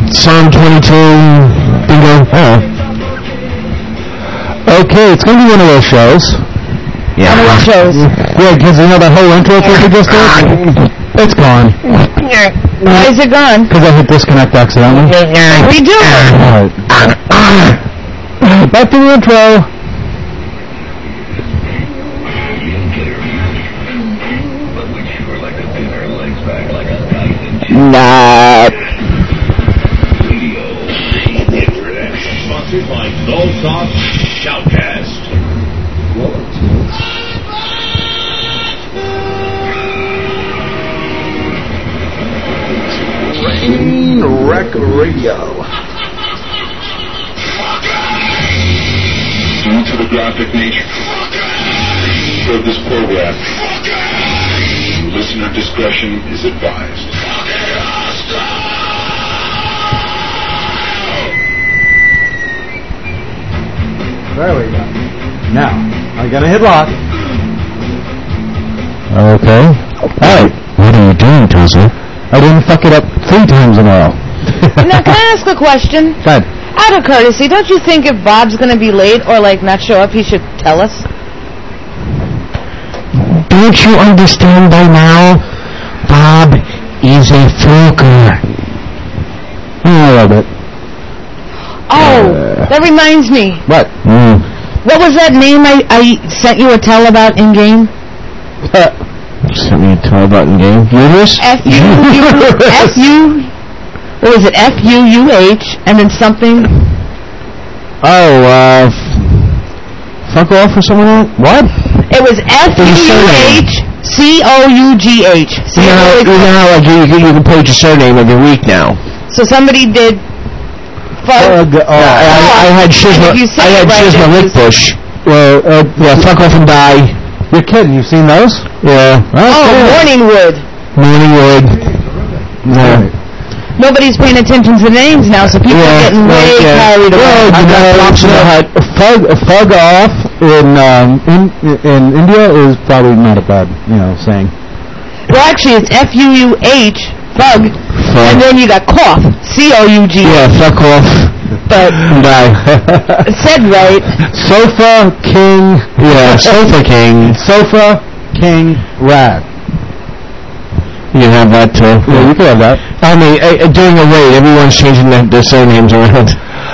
Psalm 22, bingo. Okay, it's going to be one of those shows. Yeah. One of those shows. Yeah, because you know that whole intro thing we just did? It's gone. Why is it gone? Because I hit disconnect accidentally. Redo it. Alright. Back to the intro. Nah. Sponsored by Zolsoft Shoutcast. Train Wreck Radio. Due to the graphic nature of this program, listener discretion is advised. There we go. Now, I gotta hit lock. Okay. Alright. What are you doing, Tozer? I didn't fuck it up 3 times in a row. Now, can I ask a question? Go ahead. Out of courtesy, don't you think if Bob's going to be late or, like, not show up, he should tell us? Don't you understand by now? Bob is a fluker. A little bit. Oh, that reminds me. What? What was that name I sent you a tell about in-game? Sent me a tell about in-game? Uterus? What was it? F-U-U-H, and then something? Oh, fuck off or something like that? What? It was F-U-U-H-C-O-U-G-H. You know how like, you can put your surname every week now. So somebody did... I had Shizma Lickbush. Well, fuck off and die. You're kidding, you've seen those? Yeah. Morningwood. Yeah. Nobody's paying attention to names now, so people are getting way carried away. Fug off in India is probably not a bad, saying. Well, actually, it's F-U-U-H, fug, and then you got cough, C-O-U-G. Yeah, fuck off. But die. Said right. Sofa King. Yeah, Sofa King. Sofa King Rad. You can have that too. Yeah, you can have that. I mean, during a raid, everyone's changing their surnames around.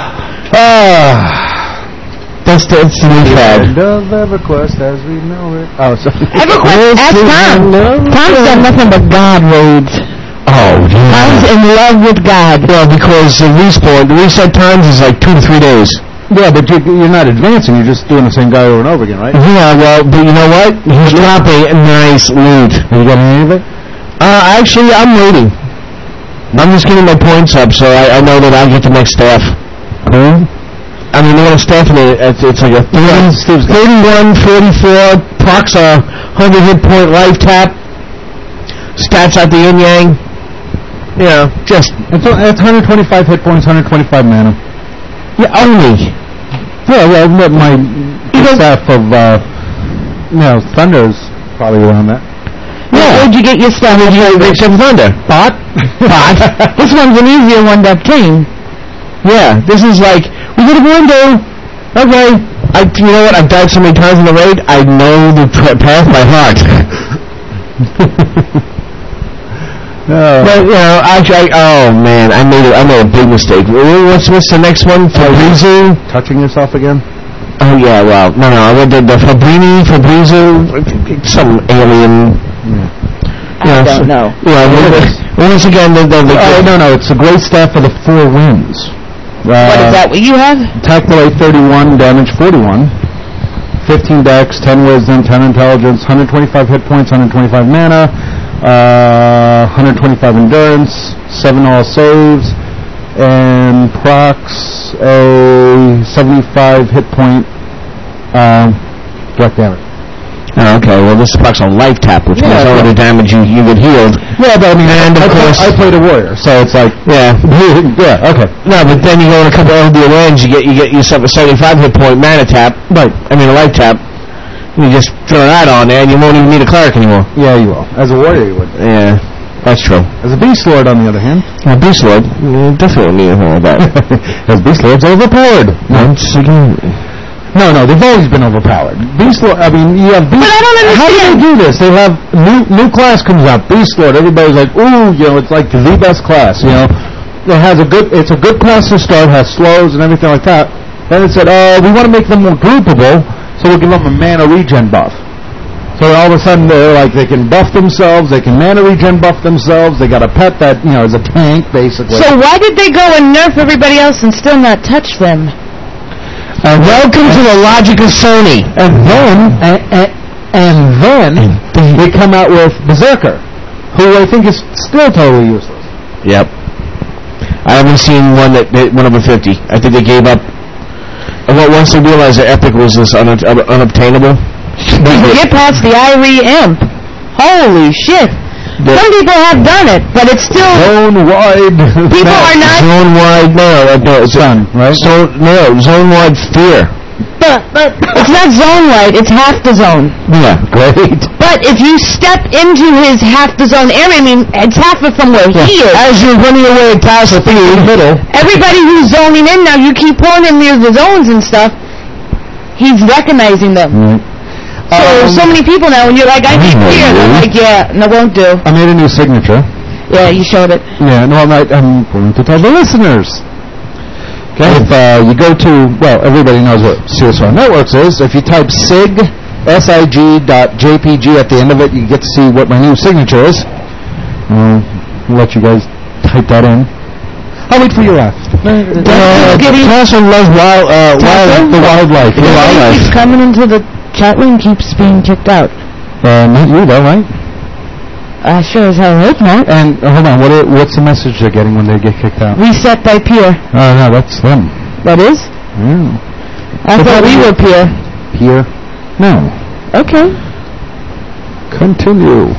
That's the new fad. End of EverQuest as we know it. Oh, sorry. EverQuest, ask Tom. Tom's done nothing but God raids. Oh, yeah. Tom's in love with God. Well, because the reset times is like 2 to 3 days. Yeah, but you're not advancing. You're just doing the same guy over and over again, right? Yeah, well, but you know what? He's dropping a nice loot. Have you got any of it? Actually, I'm waiting. I'm just getting my points up, so I know that I'll get the next staff. I mean, they got a staff in it. It's like a 31, 44, procs a 100 hit point life tap. Stats out the yin-yang. Just... It's 125 hit points, 125 mana. Yeah, only. Yeah, well, my staff of, Thunder's probably around that. Yeah. Where'd you get your stuff? Except Thunder. Bot. This one's an easier one that came. Yeah, this is like, we get a window. Okay. You know what? I've died so many times in the raid, I know the path by heart. But, actually, oh man, I made a big mistake. What's the next one? Fabrizu? Touching yourself again? Oh yeah, well, no, I went to the Fabrizu, some alien. I don't know. Yeah, once again, no, it's a great staff for the 4 winds. What is that? What you have? Attack delay 31, damage 41. 15 dex, 10 wisdom, 10 intelligence, 125 hit points, 125 mana, 125 endurance, 7 all saves, and procs a 75 hit point direct damage. Oh, okay, well this procs a life tap, which means all the damage you get healed. Yeah, but I mean, and of course I played a warrior, so it's like yeah, okay. No, but then you go in a couple of LD lands, you get yourself a 75 hit point mana tap. Right. I mean a life tap. You just throw that on there, and you won't even need a cleric anymore. Yeah, you will. As a warrior, you would. Yeah. That's true. As a Beast Lord, on the other hand. Well, Beast Lord, definitely need to know that. As Beast Lord's overpowered. Once again. No, they've always been overpowered. Beast Lord, I mean, you have Beast... But I don't understand. How do they do this? They have... New class comes out, Beast Lord. Everybody's like, ooh, it's like the best class, It's a good class to start, has slows and everything like that. Then it said, we want to make them more groupable, so we'll give them a mana regen buff. So all of a sudden, they're like, they can buff themselves, they can mana regen buff themselves, they got a pet that, is a tank, basically. So why did they go and nerf everybody else and still not touch them? Welcome to the logic of Sony. And then they come out with Berserker, who I think is still totally useless. Yep. I haven't seen one that went over 50. I think they gave up. Once they realized that Epic was this unobtainable. Get past the Irie Imp. Holy shit. Some people have done it, but it's still... Zone-wide... People are not... Zone-wide... No, it's done, right? Zone-wide fear. But it's not zone-wide, it's half the zone. Yeah, great. But if you step into his half the zone area, I mean, it's half it from where he is. As you're running away past the thing in the middle. Everybody who's zoning in now, you keep pulling him near the zones and stuff, he's recognizing them. So many people now, and you're like, I need fear. And I'm like, yeah, no, won't do. I made a new signature. Yeah, you showed it. Yeah, no, I'm going to tell the listeners. Okay. If you go to, everybody knows what CSR Networks is. If you type sig.jpg at the end of it, you get to see what my new signature is. I'll let you guys type that in. I'll wait for your laugh. Tasha loves wildlife. He's coming into the chat room, keeps being kicked out. Not you, though, right? Sure as hell hope not. And hold on, what's the message they're getting when they get kicked out? Reset by peer. Oh, no, that's them. That is? Yeah. I thought we were peer. Peer? No. Okay. Continue.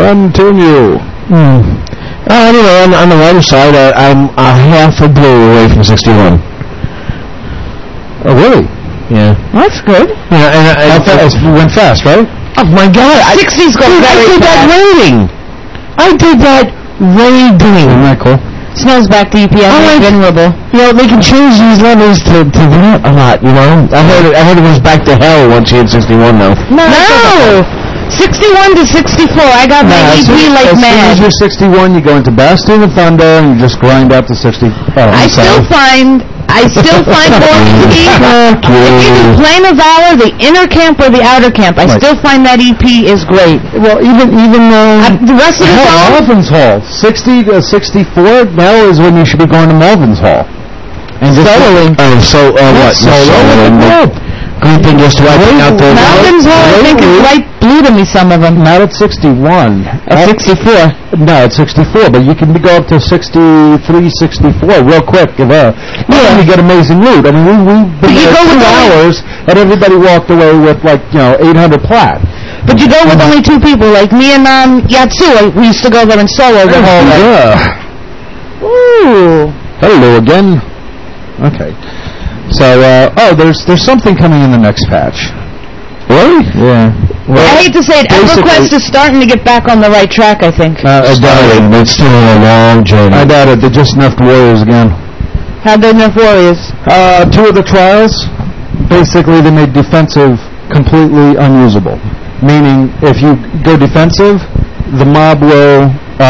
Anyway, on the writer side, I'm a half a blue away from 61. Oh, really? Yeah. That's good. Yeah, and it went fast, right? Oh my God! 60's going very fast. I did that rating. Isn't that cool? Snow's back to EPS. Venerable. They can change these levels to that a lot. I heard it was back to hell once you hit 61 though. No. 61 to 64. I got my EP like mad. As soon as you're 61, you go into Bastion of Thunder and you just grind out to 60. I still find more EP. If you do Plane of Valor, the inner camp or the outer camp, I still find that EP is great. Well, even the rest of the song, Melvin's Hall, 60 to 64. Now is when you should be going to Melvin's Hall. And soloing. What? Solo. Grouping just wiping out the... Melvin's Hall, I think, is light blue to me, some of them. Not at 61. At 64. No, at 64, but you can go up to 63, 64 real quick. You get amazing loot. I mean, we've been there 2 hours, and everybody walked away with, 800 plat. But you go with only 2 people, like me and Yatsu. We used to go there and solo the whole way. Yeah. Ooh. Hello again. Okay. So, there's something coming in the next patch. Really? Yeah. Well, I hate to say it, EverQuest is starting to get back on the right track, I think. I doubt it. It's still a long journey. I doubt it. They just nerfed Warriors again. How'd they nerf Warriors? 2 of the trials, basically they made defensive completely unusable. Meaning, if you go defensive, the mob will,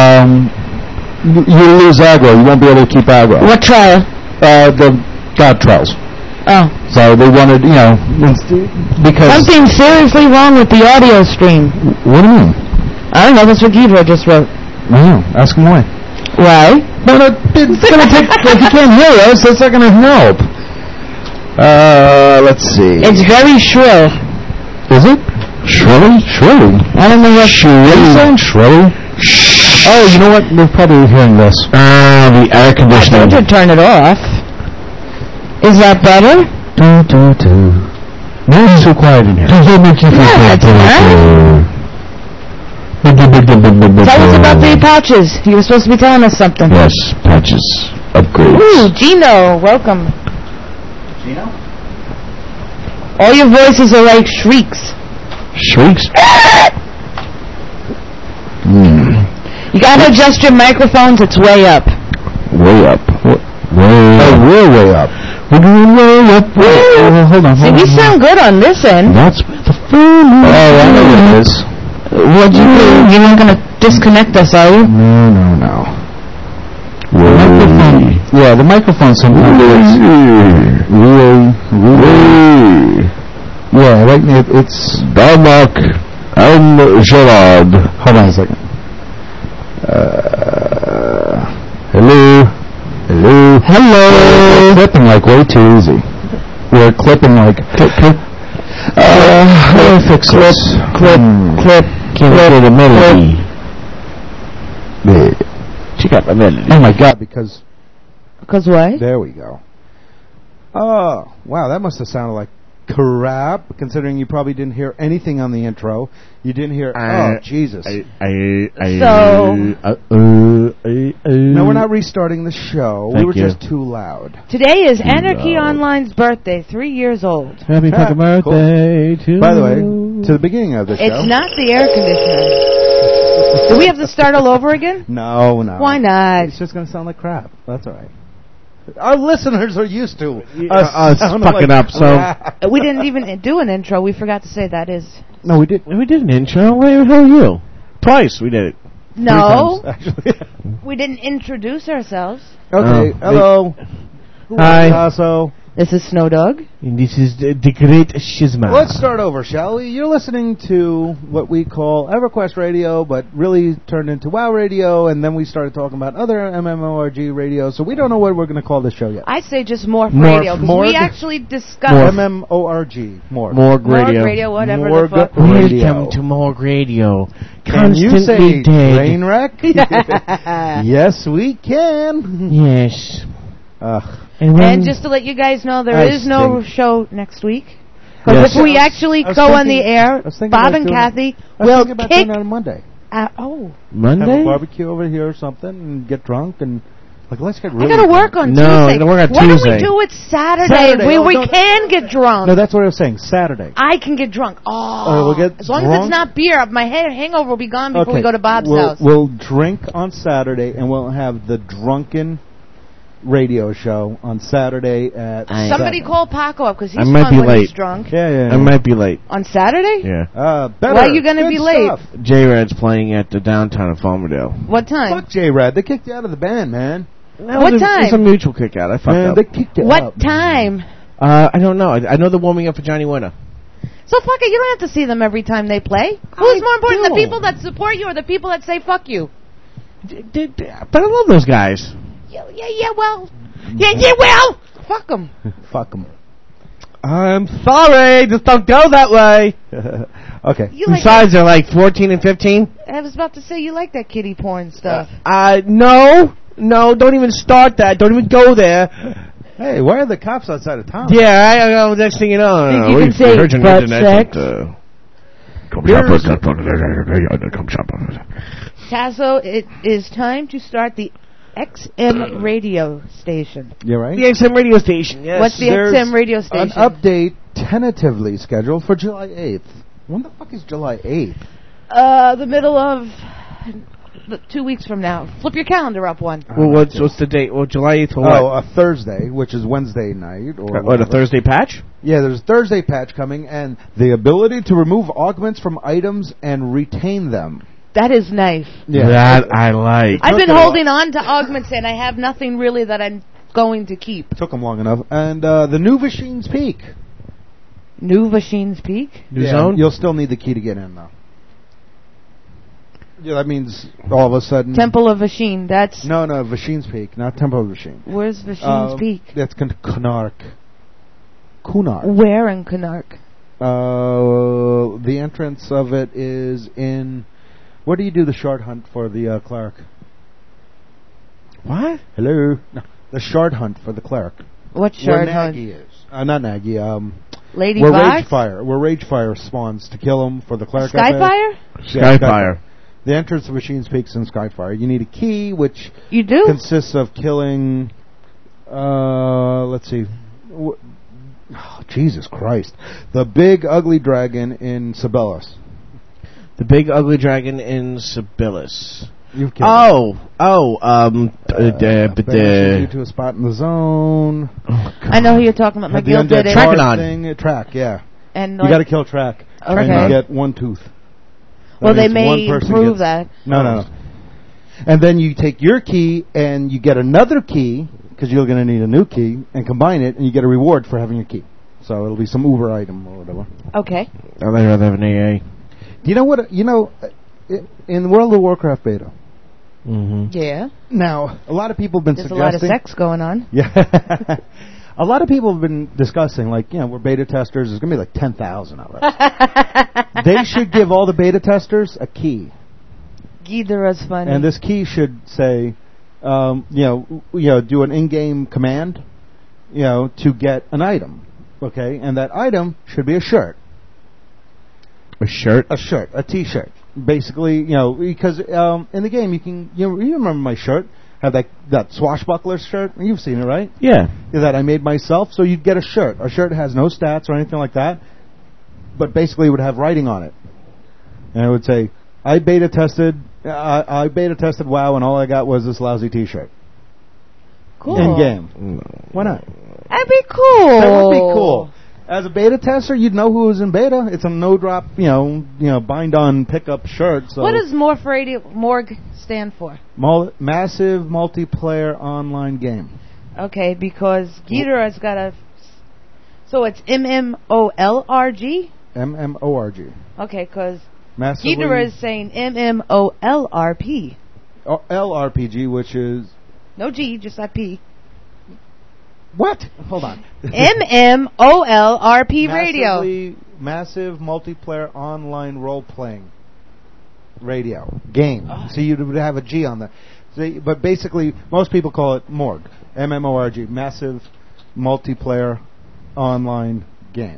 you lose aggro. You won't be able to keep aggro. What trial? The God trials. Oh. So they wanted, because... Something seriously wrong with the audio stream. What do you mean? I don't know, that's what Guido just wrote. I know. Ask him why. Why? But it's going to take... If you can't hear us, that's not going to help. Let's see. It's very shrill. Is it? Shrilly? I don't know what... Shrilly? Oh, you know what? They're probably hearing this. The air conditioning. I told you to turn it off. Is that better? No, it's too quiet in here. Tell us about the pouches. You were supposed to be telling us something. Yes, patches. Upgrades. Ooh, Gino, welcome. Gino? All your voices are like shrieks. Shrieks? You gotta adjust your microphones. It's way up. Way up. We're way up. We're doing way up. Hold on. See, we sound good on this end. That's the phone. Oh, I know what it is. What'd you do? You're not gonna disconnect us, are you? No. Yeah, the microphone sometimes is really. Yeah, right. It's Darmok and Gerard. Hold on a second. Hello. We're clipping like way too easy. We're clipping like clip. Fix this. Clip. Can't get the melody. She got the melody. Oh my God! Because what? there we go. Oh wow, that must have sounded like crap. Considering you probably didn't hear anything on the intro. You didn't hear. Oh Jesus! No, we're not restarting the show. We were just too loud. Today is Anarchy Online's birthday. 3 years old. Happy fucking birthday to. By the way, to the beginning of the show. It's not the air conditioner. Do we have to start all over again? No. Why not? It's just going to sound like crap. That's all right. Our listeners are used to us fucking up. So we didn't even do an intro. We forgot to say that is. No, we did. We did an intro. Where the hell are you? Twice we did it. No, 3 times, actually. we didn't introduce ourselves. Okay. Hello. Hi. So This is Snow Dog. And this is the Great Shizma. let's start over, shall we? You're listening to what we call EverQuest Radio, but really turned into WoW Radio, and then we started talking about other MMORG radios, so we don't know what we're going to call this show yet. I say just Morph Radio, because we actually discussed MMORG. Morg Radio. Morg Radio, whatever Morg the fuck. Radio. Welcome to Morg Radio. Can you say Constantly dead. train wreck? Yes, we can. Yes. And just to let you guys know, there is no show next week. Yes. Because if we actually go on the air, Bob and Kathy will kick... on Monday. Monday? Have a barbecue over here or something and get drunk and... let's get really I gotta work on Tuesday. No, I gotta work on Why Tuesday. don't we do it Saturday? We can get drunk. No, that's what I was saying. Saturday. I can get drunk. We'll get as long drunk. as it's not beer, my hangover will be gone before we go to Bob's house. We'll drink on Saturday and we'll have the drunken radio show on Saturday at Somebody 7. call Paco up because he's might fun be when late. he's drunk. Yeah. I might be late. On Saturday? Yeah. Better. Why are you going to Good be late? stuff. J-Rad's playing at the downtown of Farmerdale. What time? Fuck J-Rad. They kicked you out of the band, man. What time? It's a mutual kick out. I fucked up. They kicked you out. What time? I don't know. I know they're warming up for Johnny Winter. So fuck it, you don't have to see them every time they play. Who's more important, the people that support you or the people that say fuck you? But I love those guys. Well. Fuck them. Fuck them. I'm sorry. Just don't go that way. Okay. Besides, they're like 14 and 15. I was about to say you like that kiddie porn stuff. No, don't even start that. Don't even go there. Hey, why are the cops outside of town? Yeah, next thing you know, you can say butt sex. Tasso, it is time to start the XM radio station. You're right. The XM radio station, yes. What's the XM radio station? An update tentatively scheduled for July 8th. When the fuck is July 8th? The middle of 2 weeks from now. Flip your calendar up one. Well, what's the date? Well, July 8th for what? Oh, a Thursday, which is Wednesday night. Or what, a Thursday patch? Yeah, there's a Thursday patch coming, and the ability to remove augments from items and retain them. That is nice. Yeah. That I like. I've been holding on to augments, and I have nothing really that I'm going to keep. Took them long enough. And the new Vasheen's Peak. New Vasheen's Peak? New zone? You'll still need the key to get in, though. Yeah, that means all of a sudden... Temple of Vasheen, that's... No, Vasheen's Peak, not Temple of Vasheen. Where's Vasheen's Peak? That's Kunark. Where in Kunark? The entrance of it is in... Where do you do the shard hunt for the cleric? What? Hello? No, the shard hunt for the cleric. What shard hunt? Where Nagy is. Not Nagy, Lady where Fox? Ragefire spawns to kill him for the cleric. Skyfire? Skyfire. The entrance to Vasheen's Peak's in Skyfire. You need a key, which you do consists of killing. Let's see. Jesus Christ! The big ugly dragon in Sibelius. The big ugly dragon in Sibelius. You've killed it. Banishing you to a spot in the zone. I know who you're talking about. McGill did it. Track, yeah. And you got to kill Track. Okay. And you get one tooth. Well, they may improve that. No. And then you take your key and you get another key, because you're going to need a new key, and combine it, and you get a reward for having your key. So it'll be some Uber item or whatever. Okay. I'd rather have an AA. You know what? In World of Warcraft beta. Mm-hmm. Yeah. Now, a lot of people have been There's suggesting... There's a lot of sex going on. Yeah. A lot of people have been discussing, we're beta testers. There's going to be 10,000 of us. They should give all the beta testers a key. Ghidorah's funny. And this key should say, do an in-game command, to get an item. Okay? And that item should be a shirt. A shirt? A shirt. A T-shirt. Basically, because in the game you can... You remember my shirt? Have that swashbuckler shirt? You've seen it, right? Yeah. That I made myself. So you'd get a shirt. A shirt has no stats or anything like that, but basically it would have writing on it. And it would say, I beta tested WoW, and all I got was this lousy T-shirt. Cool. In game. Why not? That'd be cool. That would be cool. As a beta tester, you'd know who was in beta. It's a no-drop, bind-on pickup shirt. So what does Morg stand for? Massive multiplayer online game. Okay, because Ghidorah's got a... So it's MMOLRG? MMORG. Okay, because Ghidorah is saying MMOLRP. LRPG, which is... No G, just that P. What? Hold on. MMOLRP radio. Massive multiplayer online role-playing radio game. So you would have a G on there. But basically, most people call it MORG. MMORG. Massive multiplayer online game.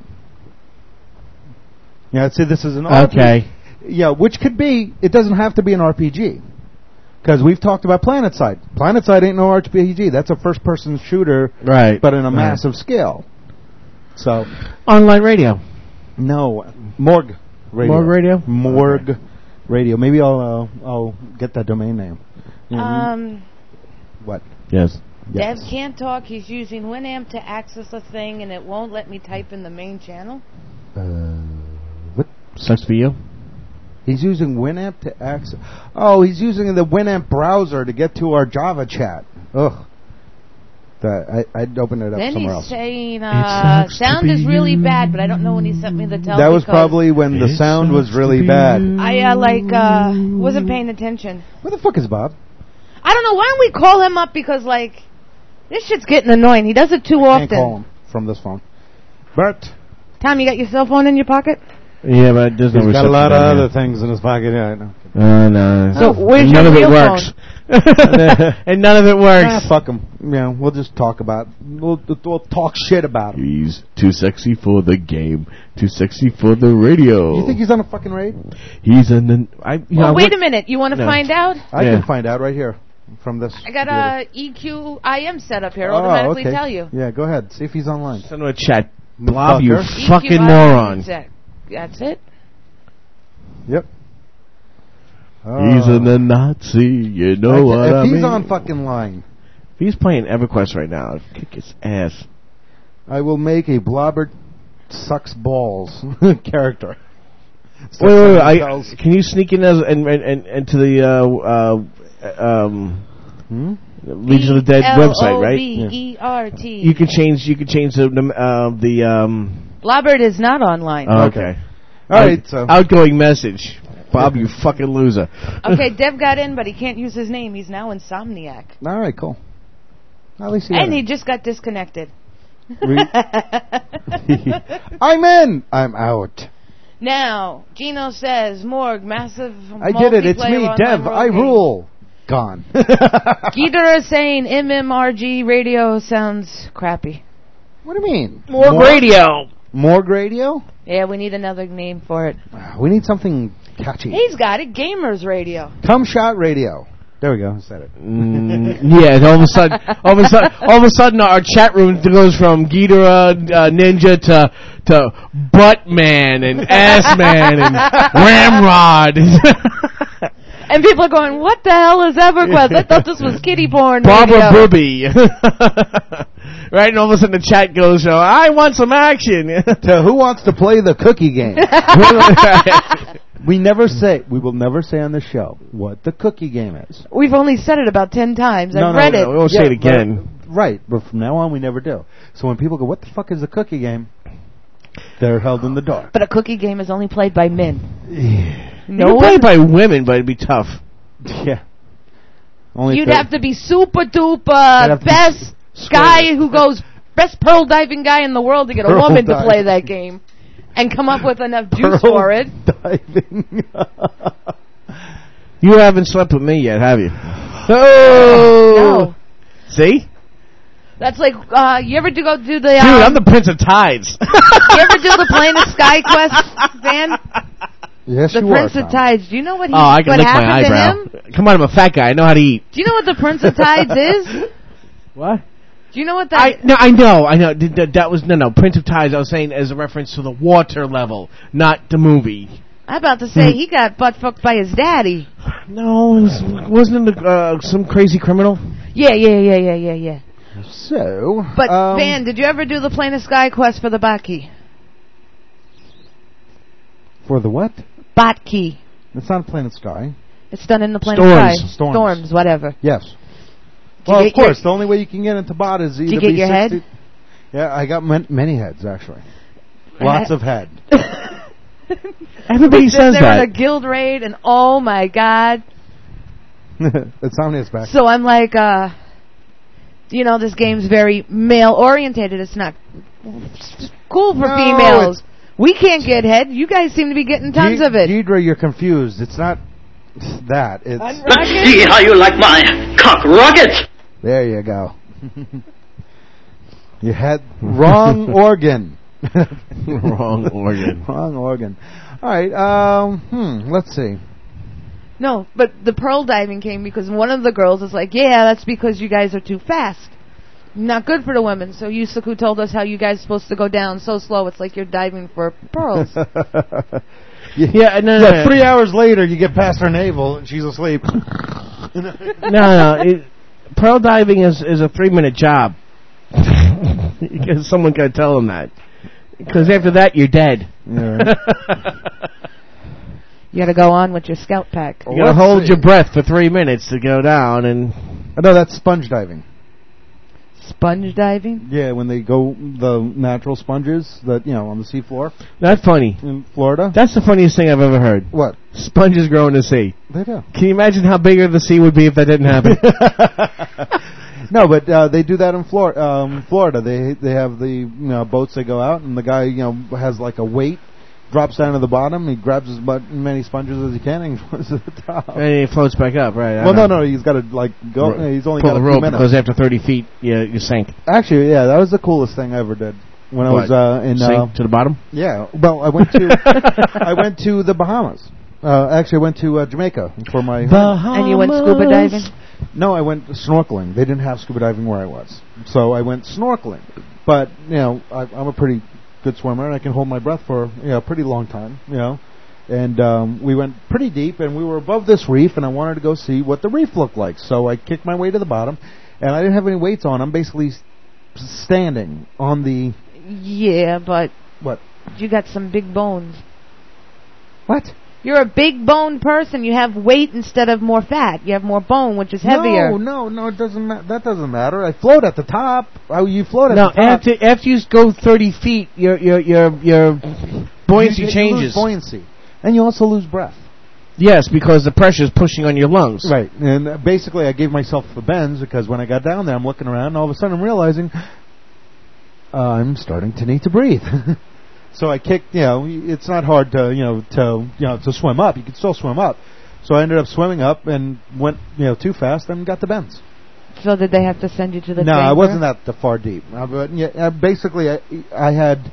Yeah, see, this is an RPG. Okay. Yeah, which could be... It doesn't have to be an RPG. Because we've talked about PlanetSide. PlanetSide ain't no RPG. That's a first-person shooter, right? But in a massive scale. So online radio. No, Morg Radio. Morg Radio. Morg Radio. Maybe I'll get that domain name. What? Yes. Dev can't talk. He's using Winamp to access a thing, and it won't let me type in the main channel. What? Sucks for you. He's using Winamp to access... Oh, he's using the Winamp browser to get to our Java chat. Ugh. I'd open it up somewhere else. Then he's saying, sound is really bad, but I don't know when he sent me the tell. That was probably when the sound was really bad. I, wasn't paying attention. Where the fuck is Bob? I don't know. Why don't we call him up? Because, this shit's getting annoying. He does it too often. Can't call him from this phone. Bert. Tom, you got your cell phone in your pocket? Yeah, but it doesn't. He's got a lot of other things in his pocket. Yeah, I know. No. So where's your real works. And none of it works. Fuck him. Yeah, we'll just talk about. We'll talk shit about him. He's too sexy for the game. Too sexy for the radio. You think he's on a fucking raid? He's in the. Wait a minute. You want to find out? I can find out right here from this. I got a EQIM set up here. Automatically tell you. Yeah, go ahead. See if he's online. Send him a chat. Blob, you fucking moron. That's it? Yep. He's a Nazi, you know what I mean. If he's on fucking line. If he's playing EverQuest right now, I'd kick his ass. I will make a Blobbert sucks balls character. Wait. Can you sneak in and to the Legion of the Dead website, right? Blobbert. You can change the Blobbert is not online. Oh, okay. All right. So outgoing message. Bob, you fucking loser. Okay, Dev got in, but he can't use his name. He's now Insomniac. All right, cool. At least he just got disconnected. I'm in. I'm out. Now, Gino says, Morg, massive I did it. It's me, Dev. I rule. Gone. Ghidorah saying MMRG radio sounds crappy. What do you mean? Morg Radio. Morg Radio? Yeah, we need another name for it. We need something catchy. He's got it. Gamers Radio. Come Shot Radio. There we go. I said it. Yeah, all of a sudden, our chat room goes from Ghidorah Ninja to Butt Man and Ass Man and Ramrod. And people are going, what the hell is EverQuest? I thought this was kiddie porn. Barbara Booby. Right, and all of a sudden the chat goes, I want some action. Who wants to play the cookie game? We will never say on the show what the cookie game is. We've only said it about 10 times. I've read it. We won't say it again. But from now on we never do. So when people go, what the fuck is a cookie game? They're held in the dark. But a cookie game is only played by men. You can play it by women, but it'd be tough. Yeah. You'd have to be super duper best guy who goes best pearl diving guy in the world to get a woman to play that game and come up with enough juice for it. Diving. You haven't slept with me yet, have you? Oh! No. See? That's like, you ever do the... Dude, I'm the Prince of Tides. You ever do the Planet Sky Quest, Van? Yes, the you Prince are, of Tides. Do you know what I can lick my happened eyebrow. to him? Come on, I'm a fat guy. I know how to eat. Do you know what the Prince of Tides is? What? Do you know what that... I know. That was... No, Prince of Tides, I was saying as a reference to the water level, not the movie. I'm about to say he got butt fucked by his daddy. No, wasn't it some crazy criminal? Yeah. So... But, Van, did you ever do the Planet Sky Quest for the Botki? For the what? Botki. It's not Planet Sky. It's done in the Planet Sky. Storms, whatever. Yes. Well, of course, the only way you can get into bot is either... Did you get your head? Yeah, I got many heads, actually. Lots of head. Everybody says that. They're in a guild raid, and oh my god. Insomnia's back. So I'm like, this game's very male-orientated. It's not cool for females. We can't get head. You guys seem to be getting tons of it. Deidre, you're confused. It's not that. It's... Let's see how you like my cock rockets. There you go. You had wrong organ. Wrong organ. Wrong organ. All right. Let's see. No, but the pearl diving came because one of the girls is like, yeah, that's because you guys are too fast. Not good for the women. So Yusaku told us how you guys are supposed to go down so slow. It's like you're diving for pearls. Yeah, 3 hours later, you get past her navel and she's asleep. No. Pearl diving is a 3-minute job. Because someone got to tell them that. Because after that, you're dead. Yeah. You got to go on with your scout pack. You got to hold your breath for 3 minutes to go down and... No, that's sponge diving. Sponge diving? Yeah, when they go the natural sponges that on the seafloor. That's funny. In Florida. That's the funniest thing I've ever heard. What? Sponges grow in the sea. They do. Can you imagine how bigger the sea would be if that didn't happen? No, but they do that in Florida. They have the boats. They go out, and the guy has like a weight, drops down to the bottom. He grabs as many sponges as he can, and he goes to the top. And he floats back up, right? Well, no, he's got to go. He's only got a few minutes because after 30 feet, you sink. Actually, yeah, that was the coolest thing I ever did when I was in sink to the bottom. Yeah, well, I went to the Bahamas. Actually, I went to Jamaica for my... Bahamas. And you went scuba diving? No, I went snorkeling. They didn't have scuba diving where I was. So I went snorkeling. But, I'm a pretty good swimmer, and I can hold my breath for a pretty long time, And we went pretty deep, and we were above this reef, and I wanted to go see what the reef looked like. So I kicked my way to the bottom, and I didn't have any weights on. I'm basically standing on the... Yeah, but... What? You got some big bones. What? You're a big bone person. You have weight instead of more fat. You have more bone, which is heavier. No, it doesn't matter. That doesn't matter. I float at the top. You float at the top. After you go 30 feet, your buoyancy changes. You lose buoyancy, and you also lose breath. Yes, because the pressure is pushing on your lungs. Right, and basically, I gave myself the bends because when I got down there, I'm looking around, and all of a sudden, I'm realizing I'm starting to need to breathe. So I kicked, it's not hard to swim up. You can still swim up. So I ended up swimming up and went, too fast and got the bends. So did they have to send you to the No, chamber? I wasn't that far deep. But basically, I had,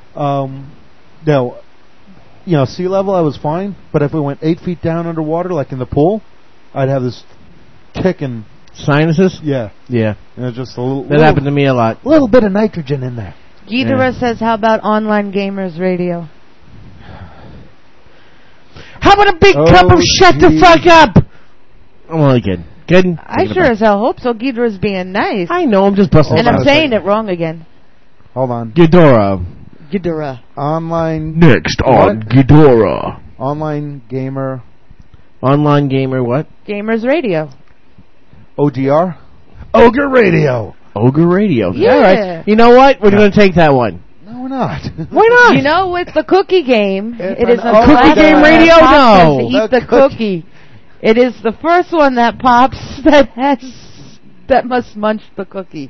sea level, I was fine. But if we went 8 feet down underwater, like in the pool, I'd have this kicking. Sinuses? Yeah. Yeah. And it was just a little... That happened to me a lot. A little bit of nitrogen in there. Ghidorah says, how about online gamers radio? How How about a big cup of shut the fuck up? I'm only kidding. Kidding? I sure as hell hope so. Ghidorah's being nice. I know, I'm just busting. And I'm saying it wrong again. Hold on. Ghidorah. Online. Next on Ghidorah. Online gamer. Online gamer what? Gamers Radio. OGR? Ogre Radio. Ogre Radio. Yeah. All right. You know what? We're going to take that one. No, we're not. Why not? You know, with the cookie game, it is a Cookie Game Radio? No. To eat the cookie. It is the first one that pops that must munch the cookie.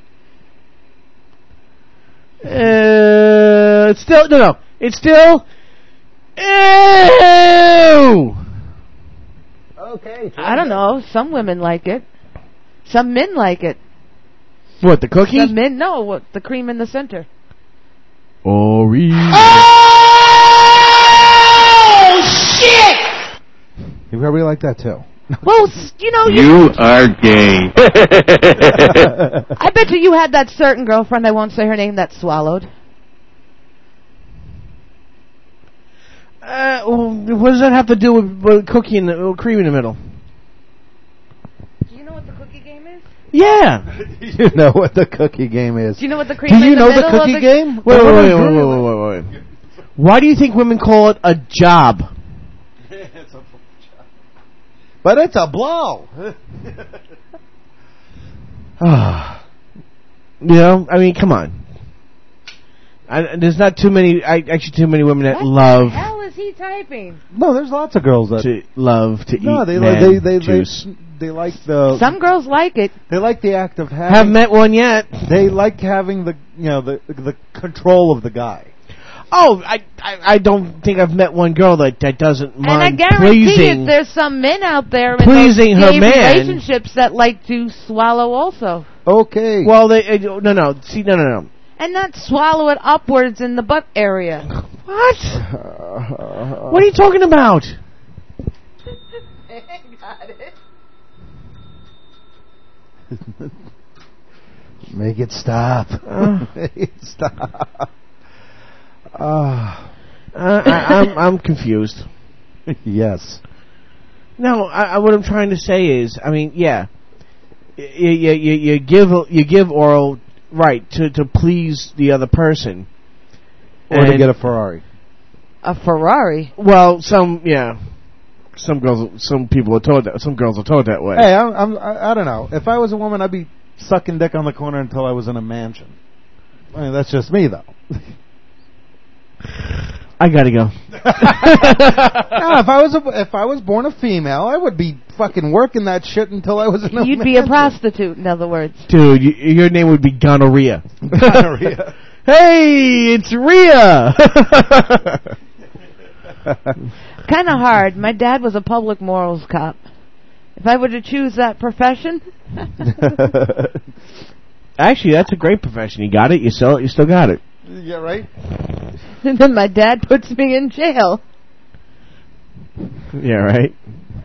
It's still no. It's still. Ew. Okay. I don't know. Some women like it. Some men like it. What, the cookie? Some men, no. What, the cream in the center. Oreo. Oh shit! You probably like that too. Well, you know, You are gay. I bet you had that certain girlfriend, I won't say her name, that swallowed. What does that have to do with cookie and cream in the middle? Do you know what the cookie game is? Yeah. You know what the cookie game is. Do you know what the cream Do in you the know middle the cookie of game? Wait. Why do you think women call it a job? But it's a blow. You know, I mean, come on. There's not too many women that love. What the hell is he typing? No, there's lots of girls that to eat. No, they juice. they like the. Some girls like it. They like the act of having. Haven't met one yet. They like having the the control of the guy. Oh, I don't think I've met one girl that doesn't mind And I guarantee pleasing. there's some men out there in pleasing those her gay man. relationships that like to swallow also. Okay. Well, no. See, no. And not swallow it upwards in the butt area. What? What are you talking about? Got it. Make it stop. Make it stop. I'm confused. Yes. No, what I'm trying to say is, I mean, yeah, you give oral right to please the other person, Or to get a Ferrari. A Ferrari? Well, some people are told that. Some girls are told that way. Hey, I don't know. If I was a woman, I'd be sucking dick on the corner until I was in a mansion. I mean, that's just me, though. I gotta go. No, if I was born a female, I would be fucking working that shit until I was in a You'd mansion. be a prostitute, in other words. Dude, your name would be Gonorrhea. Gonorrhea. Hey, it's Rhea. Kind of hard. My dad was a public morals cop. If I were to choose that profession... Actually, that's a great profession. You got it. You still got it. Yeah, right? And then my dad puts me in jail. Yeah, right.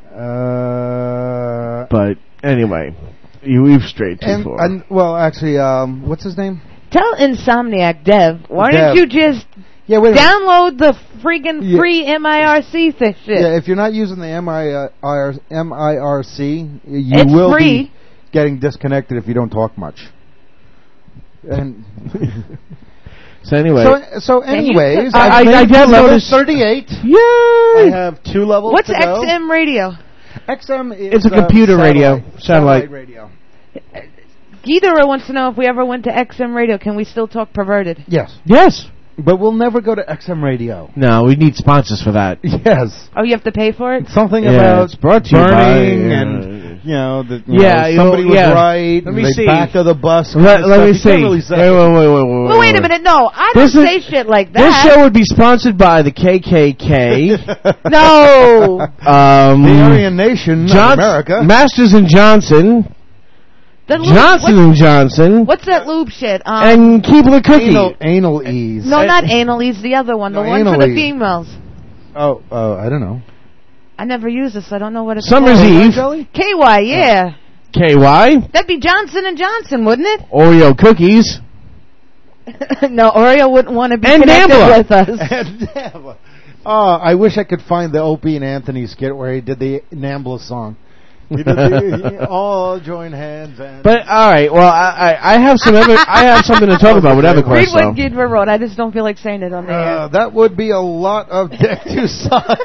But anyway, we've strayed too far. And well, actually, what's his name? Tell Insomniac Dev, why Dev. don't you just download the freaking free MIRC shit? Yeah, if you're not using the MIRC, you It's will free. be getting disconnected if you don't talk much. And so anyway, anyways, I did level notice 38. Yay! I have 2 levels. What's to go. XM radio? XM is It's a computer radio. Satellite radio. Ghidorah wants to know if we ever went to XM radio, can we still talk perverted? Yes. Yes. But we'll never go to XM radio. No, we need sponsors for that. Yes. Oh, you have to pay for it? Something Yeah, about it's brought to you burning by, and Yeah, somebody was right. Let me and see. Back of the bus. Let me You see. can't really say Wait. Well, wait a minute. No, I don't say shit like that. This show would be sponsored by the KKK. No. The Aryan Nation of America. Masters and Johnson. Johnson and Johnson. What's that lube shit? And Keebler Cookie. Anal ease. No, not anal ease. The other one. The one for the females. Oh, I don't know. I never use this. So I don't know what it's Summer's Eve. KY, yeah. KY. That'd be Johnson and Johnson, wouldn't it? Oreo cookies. No, Oreo wouldn't want to be and connected Nambla. with us. And Nambla. I wish I could find the Opie and Anthony skit where he did the Nambla song. He did all join hands. And But all right, well, I have some I have something to talk about with EverQuest. Read what Gidver wrote. I just don't feel like saying it on the air. that would be a lot of dick to suck.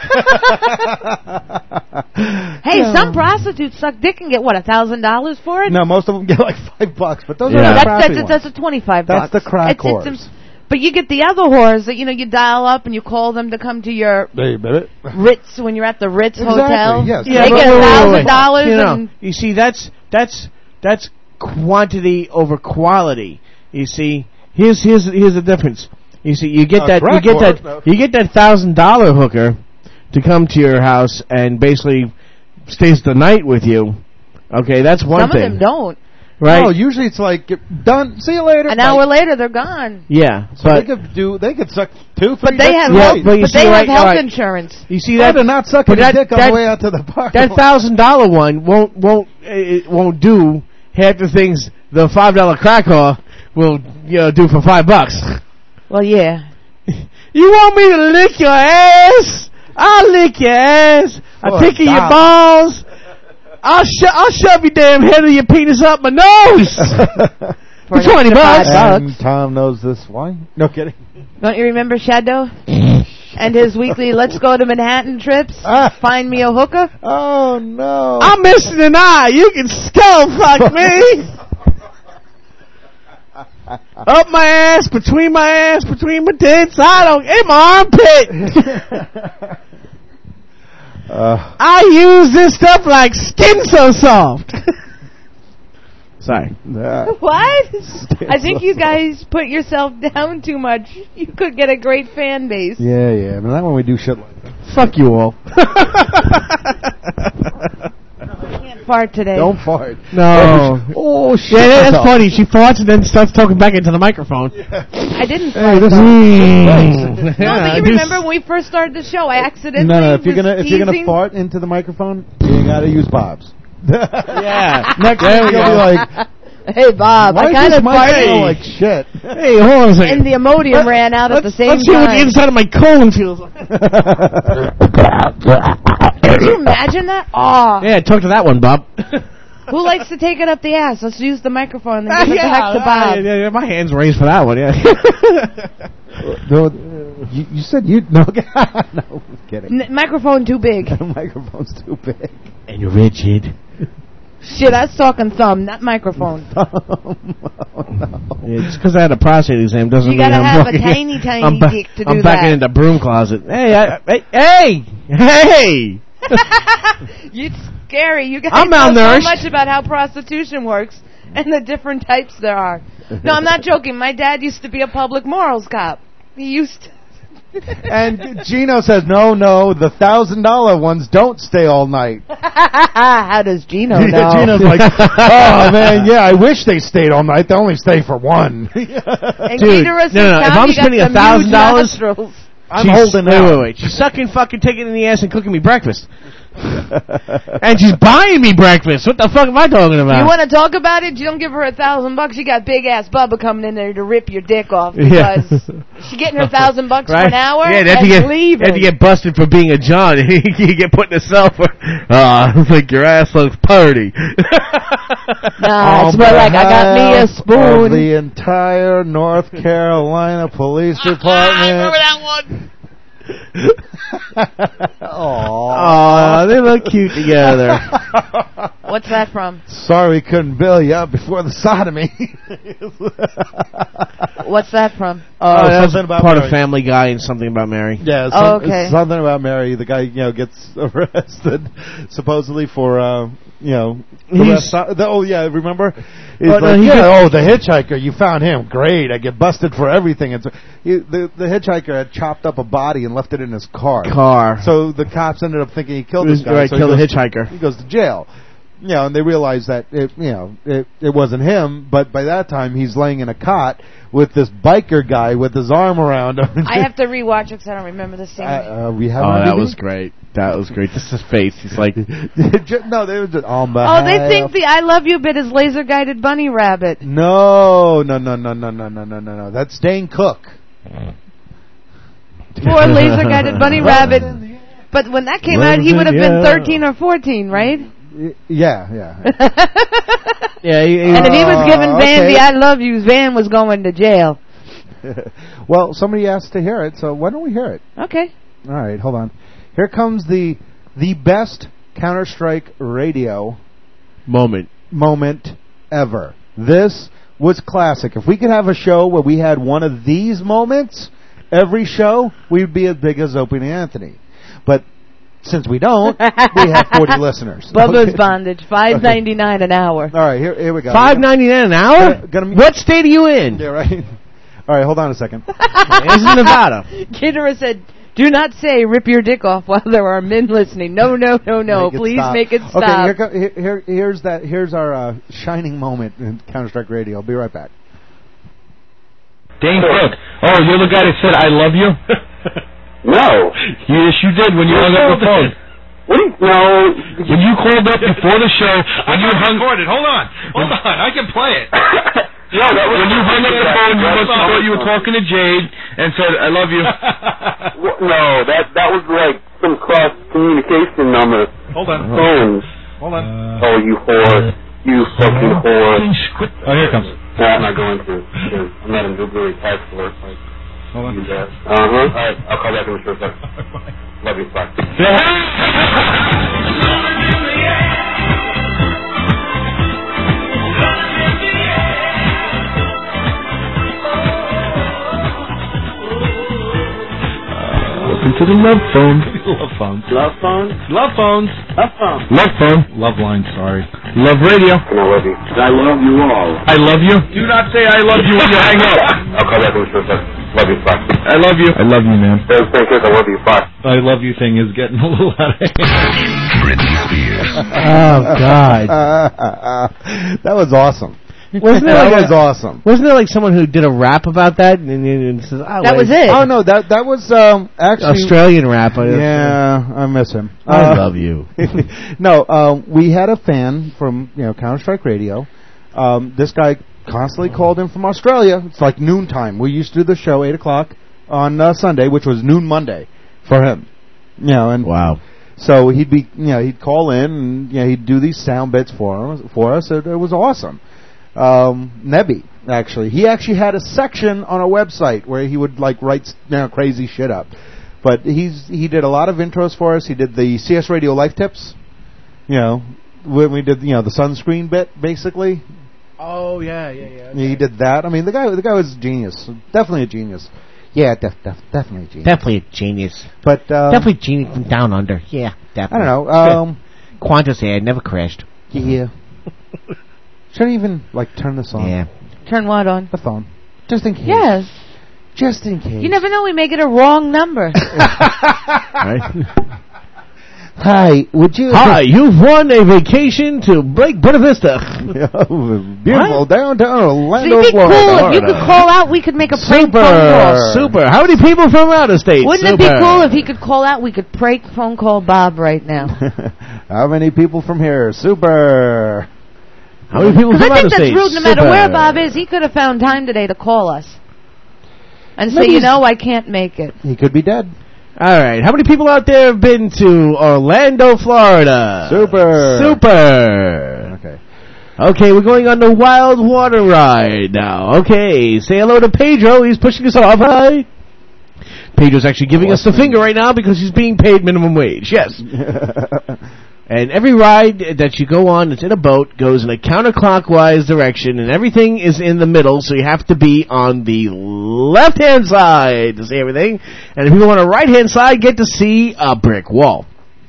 Hey, some prostitutes suck dick and get what, $1,000 for it? No, most of them get like $5, but those Yeah. are the crappy That's ones. a $25. That's the crack whores. But you get the other whores that, you dial up and you call them to come to your Hey, baby. Ritz when you're at the Ritz Exactly, hotel. yes. They get $1,000 and You see, that's quantity over quality. You see, here's the difference. You see, you get that $1,000 hooker to come to your house and basically stays the night with you. Okay, that's one thing. Some of them don't. Right? No, usually it's like done. See you later. An hour later, they're gone. Yeah, So but they could suck 2-3. But they have health insurance. you see They're that not sucking but dick on the way out to the park. that $1,000 one won't do half the things the $5 crack whore will do for $5. Well, yeah. You want me to lick your ass? I'll lick your ass. I'll tickle your balls. I'll shove your damn head of your penis up my nose. For $20. And Tom knows this. Why? No kidding. Don't you remember Shadow? And his weekly let's go to Manhattan trips? Find me a hooker? Oh, no. I'm missing an eye. You can skull fuck me. Up my ass, between my tits. In my armpit. I use this stuff like Skin So Soft. Sorry. What? I think you guys put yourself down too much. You could get a great fan base. Yeah. But not when we do shit like that. Fuck you all. I can't fart today. Don't fart. No. Oh, shit. Yeah, that's funny. She farts and then starts talking back into the microphone. I didn't fart. No, but you remember when we first started the show, I accidentally No. If you're teasing. gonna fart into the microphone, you gotta use Bob's. Yeah. Next thing you'll be like, hey, Bob, why I kind does of my farted. smell like shit? Hey, hold on a second. And the Imodium ran out at the same Let's see what the time. inside of my colon feels like. Could you imagine that? Oh. Yeah, talk to that one, Bob. Who likes to take it up the ass? Let's use the microphone and then give it back to Bob. Yeah, my hand's raised for that one, yeah. You said you... No, no, I'm kidding. Microphone too big. The microphone's too big. And you're rigid. Shit, I was talking thumb, not microphone. Oh, no. Yeah, just because I had a prostate exam doesn't You mean gotta I'm have walking a tiny dick to do I'm backing into broom closet. Hey! It's scary. You guys I'm know so malnourished. much about how prostitution works and the different types there are. No, I'm not joking. My dad used to be a public morals cop. He used to. And Gino says, no, the $1,000 ones don't stay all night. How does Gino know? Gino's like, oh, man, yeah, I wish they stayed all night. They only stay for one. And Dude, Gatorus no, if I'm spending $1,000, I'm holding out. Wait. She's sucking, fucking, taking it in the ass and cooking me breakfast. And she's buying me breakfast. What the fuck am I talking about? You want to talk about it? You don't give her $1,000. You got big ass Bubba coming in there to rip your dick off because she getting her $1,000 right? for an hour Yeah, and leaving. You have to get busted for being a John. You get put in a cell for, like your ass looks purty. Nah, it's more like I got me a spoon. Of the entire North Carolina Police Department. I remember that one. Aww. They look cute together. What's that from? Sorry we couldn't bail you out before the sodomy. What's that from? That's something about part Mary. of Family Guy and something about Mary. Yeah, okay. Something about Mary. The guy, gets arrested supposedly for, remember? The hitchhiker, you found him. Great, I get busted for everything. And so the hitchhiker had chopped up a body and left it in his car. So the cops ended up thinking he killed this guy. Right, so killed the hitchhiker. He goes to jail. And they realized that it wasn't him, but by that time he's laying in a cot with this biker guy with his arm around him. I have to rewatch it because I don't remember the scene. We have that was great. That was great. Just his face. He's like, no, they were just they think the I love you bit is laser guided bunny rabbit. No. That's Dane Cook. For Laser-Guided Bunny Rabbit. But when that came out, he would have been 13 or 14, right? Yeah. Yeah. And if he was giving Van the I love yous, Van was going to jail. Well, somebody asked to hear it, so why don't we hear it? Okay. All right, hold on. Here comes the best Counter-Strike radio moment ever. This was classic. If we could have a show where we had one of these moments every show, we'd be as big as Opie and Anthony. But since we don't, we have 40 listeners. Bubba's Bondage, $5.99 an hour. All right, here we go. $5.99 an hour? What state are you in? Yeah, right. All right, hold on a second. This is Nevada. Kidera said, "Do not say rip your dick off while there are men listening. No. Please make it stop." Okay, here's our shining moment in Counter-Strike Radio. I'll be right back. Dane Cook. Oh, you're the guy that said I love you? No. Yes, you did when you hung up the phone. No. When you called up before the show, when you hung... Hold on. I can play it. No, that was when you hung up the phone, you must have thought you were talking to Jade and said, I love you. No, that was like some cross-communication number. Hold on. Phones. Hold on. Oh, you whore. You fucking whore. Oh, here it comes. No, I'm not going to. I'm not in Googly type for it. Hold on. All right, I'll call back in a short second. Love you, bye. Welcome to the love phone. Love phones. Love phone? Love phones. Love phone. Love phone. Love line, sorry. Love radio. And I love you. I love you all. I love you. Do not say I love you when you hang up. I'll call back in a short second. Love you, bye. I love you. I love you, man. Thank you. I love you, bye. I love you thing is getting a little out of hand. Britney Spears. Oh, God. That was awesome. Wasn't it that was awesome. Wasn't there like someone who did a rap about that? And says, that was it. Oh, no, that was actually... Australian rap. Yeah, I miss him. I love you. No, we had a fan from Counter-Strike Radio. This guy constantly called in from Australia. It's like noontime. We used to do the show 8 o'clock on Sunday, which was noon Monday for him. And wow. So he'd be, he'd call in and he'd do these sound bits for us. It was awesome. Nebby, actually, he actually had a section on a website where he would like write crazy shit up. But he did a lot of intros for us. He did the CS Radio Life Tips. When we did the sunscreen bit, basically. Oh yeah. Okay. He did that. I mean, the guy was a genius. Definitely a genius. Yeah, definitely a genius. Definitely a genius. But definitely a genius from down under. Yeah, definitely. I don't know. Qantas Air never crashed. Yeah. Shouldn't even turn this on. Yeah. Turn what on? The phone. Just in case. Yes. Just in case. You never know. We may get a wrong number. Right. Hi, would you... Hi, you've won a vacation to Lake Buena Vista. Beautiful downtown Orlando, Florida. Cool. If you could call out, we could make a prank phone call. Super. How many people from out of state? Wouldn't it be cool if he could call out? We could prank phone call Bob right now. How many people from here? Super. How many people from out of state? I think that's rude. No matter where Bob is, he could have found time today to call us and say, I can't make it. He could be dead. All right. How many people out there have been to Orlando, Florida? Super. Okay, we're going on the Wild Water Ride now. Okay, say hello to Pedro. He's pushing us off. Hi. Pedro's actually giving us the finger right now because he's being paid minimum wage. Yes. And every ride that you go on that's in a boat goes in a counterclockwise direction, and everything is in the middle, so you have to be on the left-hand side to see everything. And if you go on the right-hand side, get to see a brick wall.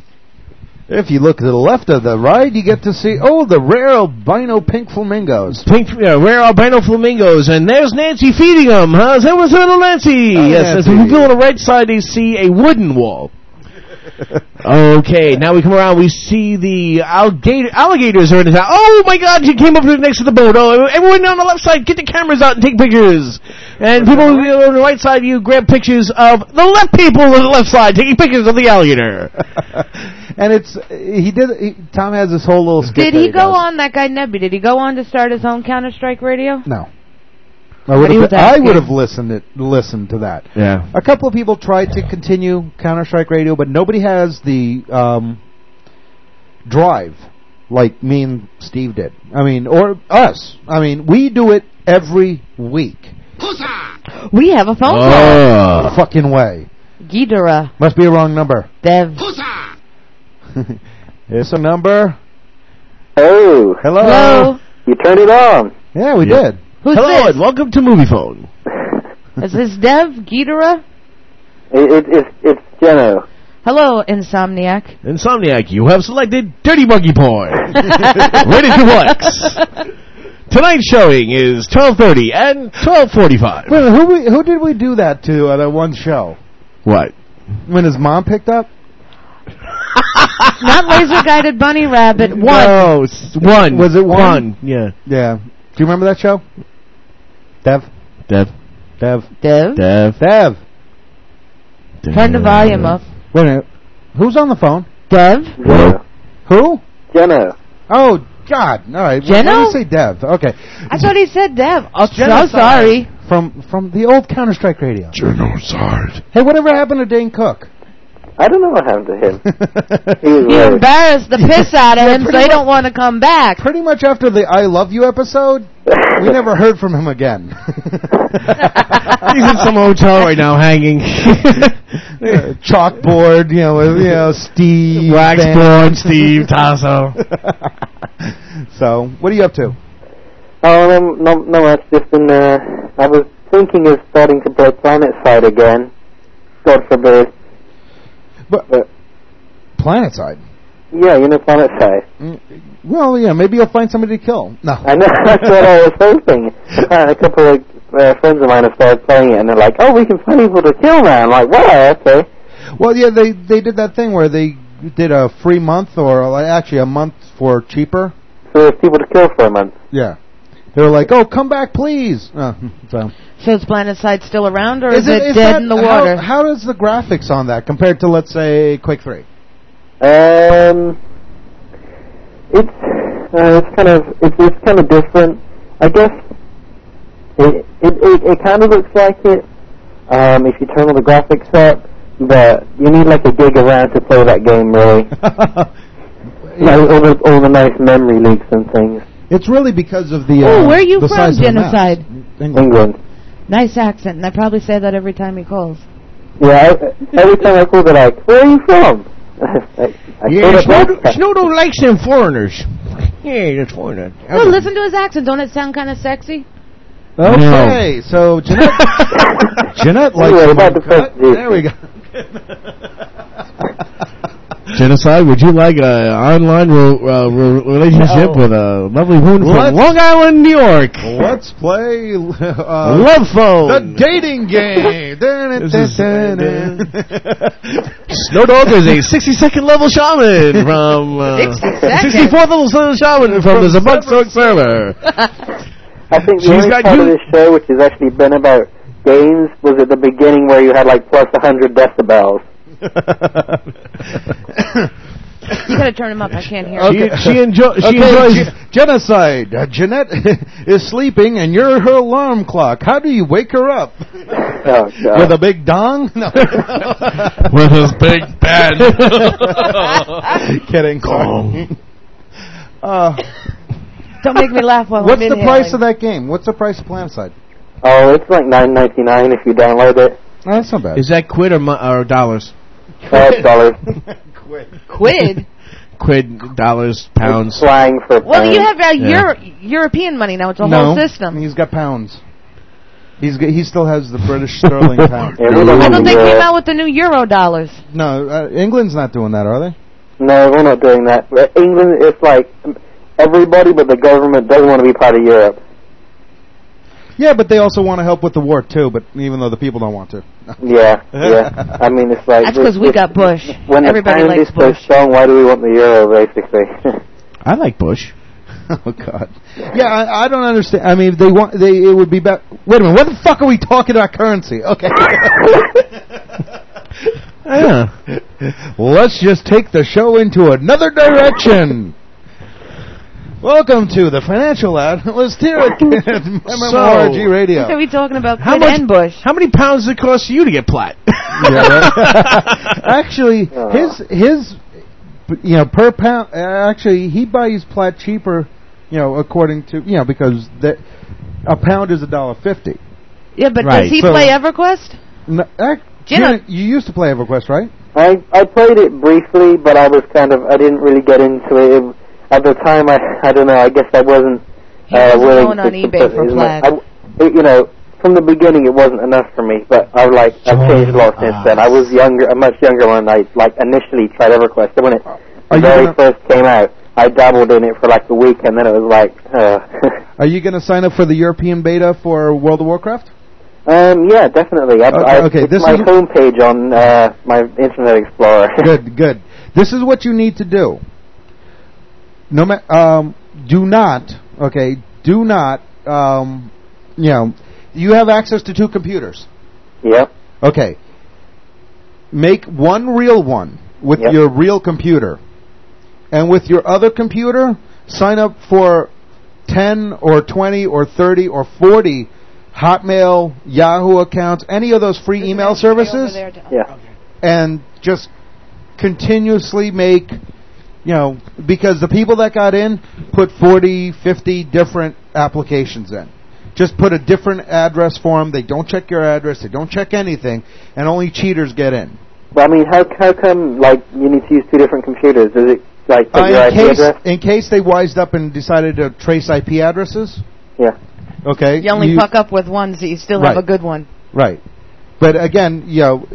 If you look to the left of the ride, you get to see, the rare albino pink flamingos. Rare albino flamingos, and there's Nancy feeding them, huh? Is that what's little Nancy? Yes, if you go on the right side, you see a wooden wall. Okay, now we come around, we see the alligators are in the town. Oh my God, you came up next to the boat. Oh, everyone on the left side, get the cameras out and take pictures. And people on the right side, you grab pictures of the left people on the left side, taking pictures of the alligator. And Tom has this whole little skit. Did he go on, that guy Nebby, did he go on to start his own Counter-Strike Radio? No. I would have listened to that. Yeah. A couple of people tried to continue Counter-Strike Radio, but nobody has the drive like me and Steve did. I mean, or us. I mean, we do it every week. We have a phone call. Fucking way. Ghidorah. Must be a wrong number. Dev. Here's a number. Oh. Hello. You turned it on. Yeah, we did. Who's Hello this? and welcome to Movie Phone. Is this Dev? Ghidorah? It's Jeno. Hello, Insomniac. Insomniac, you have selected Dirty Monkey Porn. Ready to flex. Tonight's showing is 12:30 and 12:45. Wait, who did we do that to at one show? What? When his mom picked up? Not Laser Guided Bunny Rabbit. One. No, one. Was it one? Yeah. Yeah. Do you remember that show? Dev. Turn the volume up. Wait a minute. Who's on the phone? Dev. Jeno. Who? Jeno. Oh, God. All right. Jeno? Why did you say Dev? Okay. I thought he said Dev. Oh, Genocide. sorry. From the old Counter-Strike Radio. Genocide. Hey, whatever happened to Dane Cook? I don't know what happened to him. He embarrassed the piss out of him, so they don't want to come back. Pretty much after the I Love You episode, we never heard from him again. He's in some hotel right now hanging. Chalkboard, with, Steve. Waxboard, Steve, Tasso. So, what are you up to? Oh, no much. Just I was thinking of starting to play PlanetSide again. God forbid. But PlanetSide? Yeah, PlanetSide. Well, yeah, maybe you'll find somebody to kill. No. I know, that's what I was hoping. A couple of friends of mine have started playing it, and they're like, oh, we can find people to kill now. I'm like, wow, okay. Well, yeah, they did that thing where they did a free month, or actually a month for cheaper. So there's people to kill for a month. Yeah. They were like, oh, come back, please. So is PlanetSide still around, or is it dead in the water? How does the graphics on that compare to, let's say, Quake 3? It's kind of different. I guess it kind of looks like it if you turn all the graphics up, but you need like a gig of RAM to play that game, really. Like all the nice memory leaks and things. It's really because of the where are you the from, size Genocide? Of the maps. England. Nice accent, and I probably say that every time he calls. Yeah, every time I call, they're like, where are you from? Snow don't like some foreigners. Yeah, that's foreigner. Well, listen to his accent. Don't it sound kind of sexy? Okay, so Jeanette likes there we go. Genocide, would you like an online relationship with a lovely woman from Long Island, New York? Let's play Love Phone. The dating game. Snow Dog is a 60-second level shaman from 64th level shaman from the Zabuk server. I think the only part of this show which has actually been about games was at the beginning where you had like plus 100 decibels. You gotta turn him up. I can't hear. Okay. She enjoys Genocide. Jeanette is sleeping, and you're her alarm clock. How do you wake her up? Oh, God. With a big dong? No. With his big bed. Kidding. Don't make me laugh while what's I'm the price of that game? What's the price of PlanetSide? Oh, it's like $9.99 if you download it. Oh, that's not bad. Is that quid or dollars? $12. Quid? Quid, dollars, pounds. Slang for pounds. Well, you have European money now. It's a whole system. He's got pounds. He still has the British sterling pound. Yeah, I thought they came out with the new euro dollars. No, England's not doing that, are they? No, we're not doing that. England, it's like everybody but the government doesn't want to be part of Europe. Yeah, but they also want to help with the war, too, but even though the people don't want to. Yeah. I mean, it's like... That's because we got Bush. When everybody the pound likes is Bush. so strong, why do we want the euro, basically? I like Bush. Oh, God. Yeah, I don't understand. I mean, it would be better... Wait a minute, what the fuck are we talking about currency? Okay. Yeah. Let's just take the show into another direction. Welcome to the Financial Analyst here at MMORG Radio. We're going to be talking about Quinn Bush. How many pounds does it cost you to get plat? Actually, his per pound. Actually, he buys plat cheaper. According to because a pound is $1.50. Yeah, but does he play EverQuest? Gina, you used to play EverQuest, right? I played it briefly, but I didn't really get into it. At the time, I don't know. I guess I wasn't willing going on eBay for plat. From the beginning, it wasn't enough for me. But I've changed a lot since then. I was much younger when I initially tried EverQuest. When it first came out, I dabbled in it for a week, and then it was Are you going to sign up for the European beta for World of Warcraft? Yeah, definitely. It's my homepage on my Internet Explorer. Good. This is what you need to do. Do not. You have access to 2 computers. Yep. Okay. Make one real one with your real computer. And with your other computer, sign up for 10 or 20 or 30 or 40 Hotmail, Yahoo accounts, any of those free email services. Yeah. And just continuously make, because the people that got in put 40, 50 different applications in. Just put a different address for them. They don't check your address. They don't check anything. And only cheaters get in. Well, how come, you need to use 2 different computers? Is it, take your IP address? In case they wised up and decided to trace IP addresses? Yeah. Okay. You only fuck up with one, so you still have a good one. Right. But again, if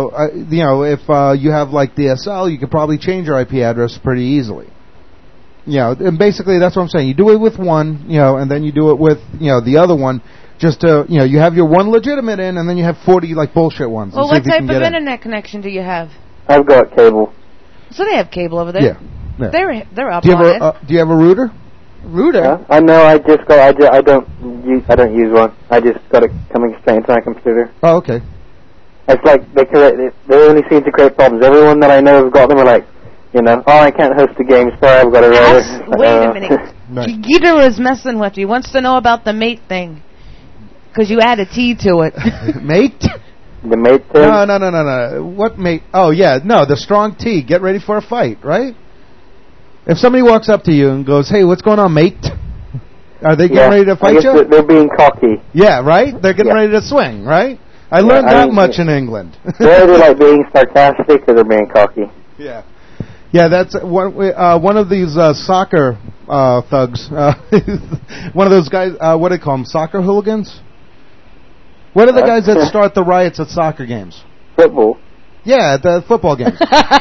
you have DSL, you could probably change your IP address pretty easily. And basically that's what I'm saying. You do it with one, and then you do it with, the other one. Just to, you have your one legitimate in, and then you have 40 bullshit ones. Well, what type of internet connection do you have? I've got cable. So they have cable over there. Yeah. They're up on it. Do you have a router? Router? I know. I don't use one. I just got it coming straight into my computer. Oh, okay. It's they only seem to create problems. Everyone that I know has got them are I can't host the game. Sorry, I've got a router. Wait a minute. Gita was messing with you. Wants to know about the mate thing. Because you add a T to it. Mate? The mate thing? No. What mate? Oh, yeah. No, the strong T. Get ready for a fight, right? If somebody walks up to you and goes, hey, what's going on, mate? Are they getting ready to fight you? They're being cocky. Yeah, right? They're getting ready to swing, right? I learned that much in England. They're either being sarcastic or they're being cocky. Yeah. Yeah, that's one of these soccer thugs. One of those guys, what do they call them, soccer hooligans? What are the guys that start the riots at soccer games? Football. Yeah, the football games.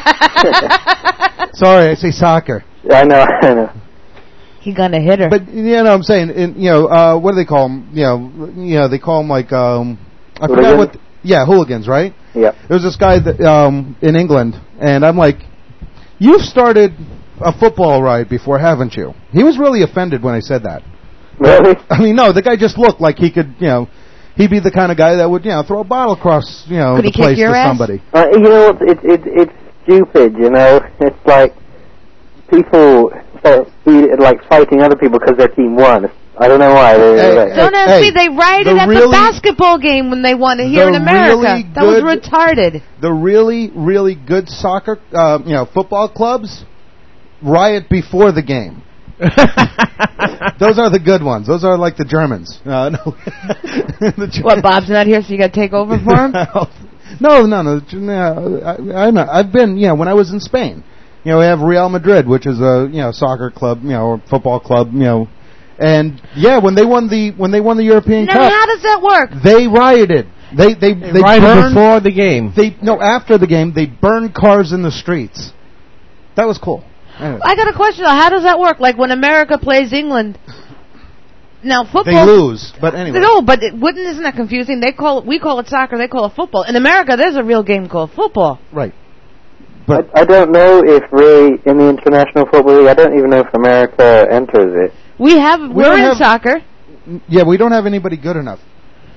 Sorry, I say soccer. Yeah, I know. He gonna hit her. But I'm saying, what do they call them? They call them I forgot what. Hooligans, right? Yeah. There was this guy that in England, and I'm like, you've started a football riot before, haven't you? He was really offended when I said that. Really? I mean, no, the guy just looked like he could, he'd be the kind of guy that would, throw a bottle across, the place to somebody. It's stupid, It's like people start fighting other people because their team won. I don't know why. Don't ask me. They rioted at the basketball game when they won it here in America. That was retarded. The really, really good soccer, football clubs riot before the game. Those are the good ones. Those are like the Germans. No. What, Bob's not here, so you got to take over for him? No. I'm not. I've been, when I was in Spain. We have Real Madrid, which is a, soccer club, or football club, and when they won the European Cup. How does that work? They rioted. They rioted before the game. After the game, they burned cars in the streets. That was cool. Anyway. I got a question though. How does that work? Like when America plays England, now football. They lose, but anyway. No, but isn't that confusing? We call it soccer. They call it football. In America, there's a real game called football. Right. But I don't know if really in the International Football League, I don't even know if America enters it. We're in soccer. Yeah, we don't have anybody good enough.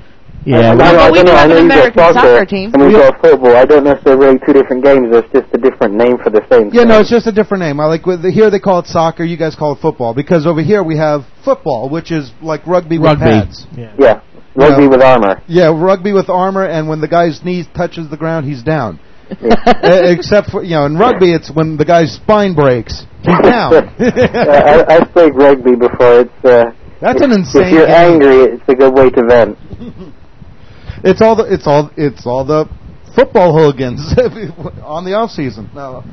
Yeah, but we do have an American soccer team. And we've got football. I don't know if they're really two different games. It's just a different name for the same thing. Yeah, no, it's just a different name. I like here they call it soccer. You guys call it football because over here we have football, which is like rugby with pads. Yeah, rugby with armor. Yeah, rugby with armor, and when the guy's knee touches the ground, he's down. Except for in rugby, it's when the guy's spine breaks, he's down. I've played rugby before. That's an insane. If you're angry, it's a good way to vent. It's all the football hooligans on the off season.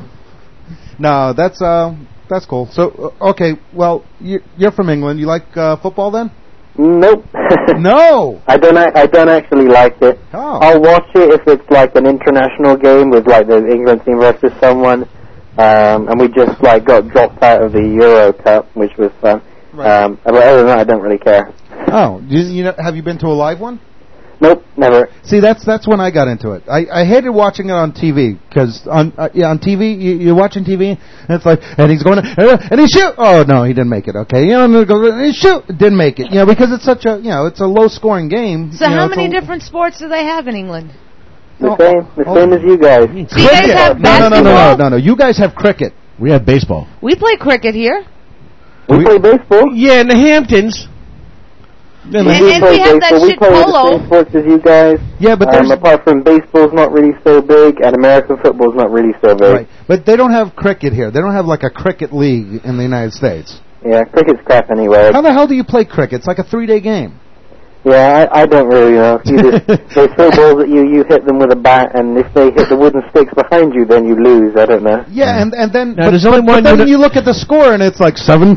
No, that's cool. So okay, well you're from England. You like football then? Nope. No. I don't actually like it. Oh. I'll watch it if it's like an international game with like the England team versus someone, and we just like got dropped out of the Euro Cup, which was fun. Right. But other than that, I don't really care. Oh, have you been to a live one? Nope, never. See, that's when I got into it. I hated watching it on TV because on TV you're watching TV and it's like and he's going and he shoot. Oh no, he didn't make it. Okay, and he shoot, didn't make it. because it's such a it's a low scoring game. So how many different sports do they have in England? The same as you guys. So you guys have basketball? No. You guys have cricket. We have baseball. We play cricket here. We play baseball. Yeah, in the Hamptons. And we have that shit polo. We play the same sports as you guys. Yeah, but apart from baseball's not really so big, and American football's not really so big. Right, but they don't have cricket here. They don't have like a cricket league in the United States. Yeah, cricket's crap anyway. How the hell do you play cricket? It's like a 3-day game. Yeah, I don't really know. They throw balls at you, you hit them with a bat, and if they hit the wooden sticks behind you, then you lose. I don't know. Yeah, and then now, there's only one. But then you look at the score, and it's like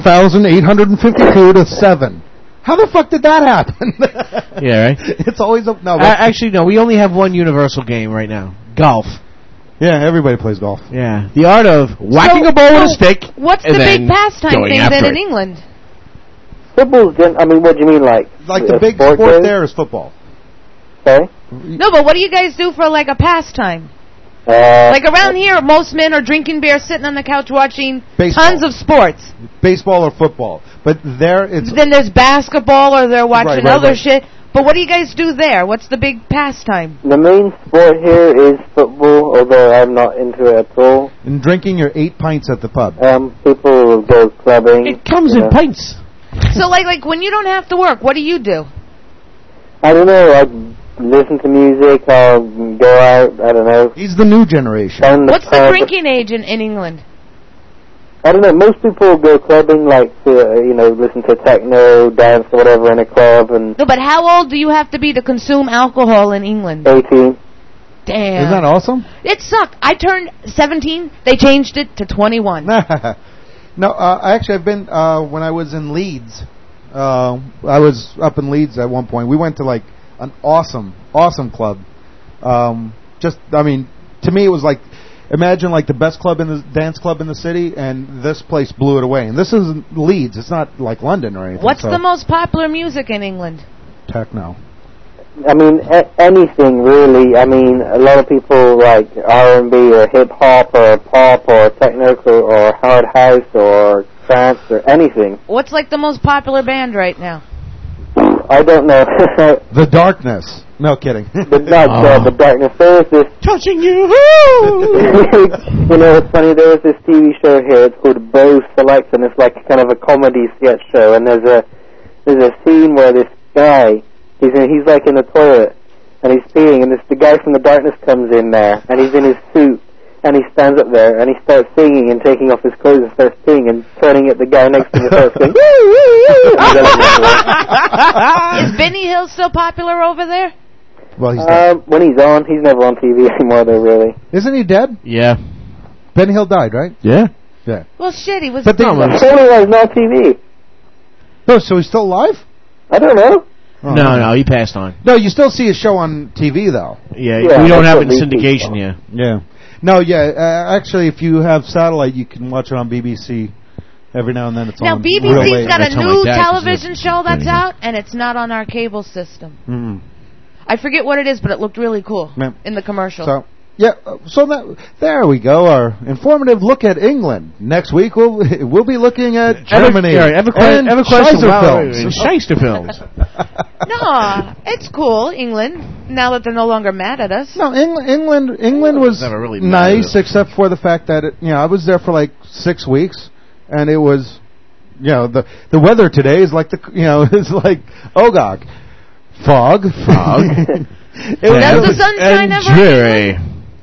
7,852 to 7. How the fuck did that happen? Yeah, right. It's always a no. Actually, no. We only have one universal game right now: golf. Yeah, everybody plays golf. Yeah, the art of whacking a ball with a stick. What's the big pastime thing then in England? Football's. I mean, what do you mean, like the big sport there is football? Okay. No, but what do you guys do for like a pastime? Like around here, most men are drinking beer, sitting on the couch watching tons of sports. Baseball or football. But there it's... Then there's basketball or they're watching other shit. But what do you guys do there? What's the big pastime? The main sport here is football, although I'm not into it at all. And drinking your 8 pints at the pub. People will go clubbing. It comes in pints. So like when you don't have to work, what do you do? I don't know, I listen to music, I'll go out, I don't know. He's the new generation. What's the drinking age in England? I don't know, most people go clubbing, like, to, listen to techno, dance or whatever in a club. And no, but how old do you have to be to consume alcohol in England? 18. Damn. Isn't that awesome? It sucked. I turned 17, they changed it to 21. No, I've been, when I was in Leeds, I was up in Leeds at one point. We went to, like, an awesome club. To me it was like, imagine like the best dance club in the city, and this place blew it away. And this is Leeds. It's not like London or anything. What's the most popular music in England? Techno. I mean, anything really. I mean, a lot of people like R&B or hip hop or pop or techno or hard house or trance or anything. What's like the most popular band right now? I don't know. The Darkness. No kidding. The Darkness. There was this... Touching you! You know what's funny? There was this TV show here. It's called Bo Select, and it's like kind of a comedy sketch show. And there's a scene where this guy, he's like in the toilet, and he's peeing, and the guy from the Darkness comes in there, and he's in his suit, and he stands up there, and he starts singing and taking off his clothes and starts peeing and turning at the guy next to him and starts going, Is Benny Hill still popular over there? Well, he's dead. When he's on, he's never on TV anymore, though, really. Isn't he dead? Yeah. Benny Hill died, right? Yeah. Yeah. Well, shit, he was... But Tony was not TV. No, so he's still alive? I don't know. Oh, no, he passed on. No, you still see his show on TV, though. Yeah, we don't have it in syndication yet. Yeah. No, actually, if you have satellite, you can watch it on BBC. Every now and then it's on. Now, BBC's got a new television show that's out, and it's not on our cable system. Mm-hmm. I forget what it is, but it looked really cool in the commercial. So, Yeah, so there we go. Our informative look at England. Next week we'll be looking at Germany and Shyster films. No, it's cool, England. Now that they're no longer mad at us. No, England was never really nice, except for the fact that I was there for like 6 weeks, and it was, the weather today is like it's like Ogog, fog. Does the sunshine ever? Dreary.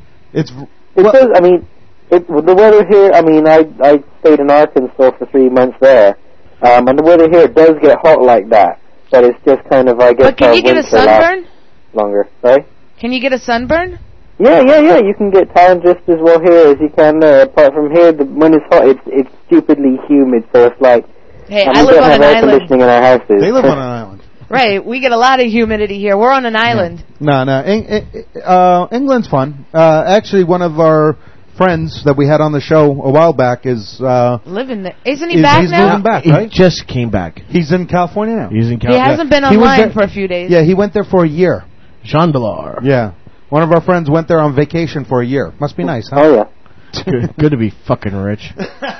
The weather here, I stayed in Arkansas for 3 months there, and the weather here does get hot like that, but it's just kind of, I guess, but can you get a sunburn? Longer, sorry? Can you get a sunburn? Yeah, you can get tan just as well here as you can there. Apart from here, when it's hot, it's stupidly humid, so it's like, hey, I live on an island. Air conditioning in our houses. They live on an island. Right, we get a lot of humidity here. We're on an island. No. England's fun. Actually, one of our friends that we had on the show a while back is living there. Isn't he back now? He's moving back, right? He just came back. He's in California now. He's in California. He hasn't been online for a few days. Yeah, he went there for a year. Jean Ballard. Yeah. One of our friends went there on vacation for a year. Must be nice, huh? Oh, yeah. Good to be fucking rich.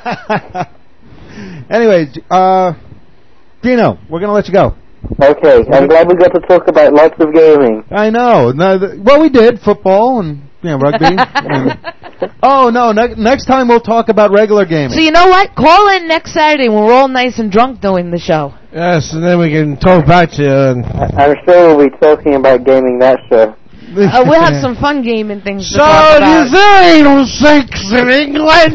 Anyways, Dino, we're going to let you go. Okay, I'm glad we got to talk about lots of gaming. I know. Well, we did football and rugby. Oh no! Next time we'll talk about regular gaming. So you know what? Call in next Saturday when we're all nice and drunk doing the show. Yes, and then we can talk back to you. I'm sure we'll be talking about gaming that show. We'll have some fun gaming things to talk about. So there ain't no sex in England?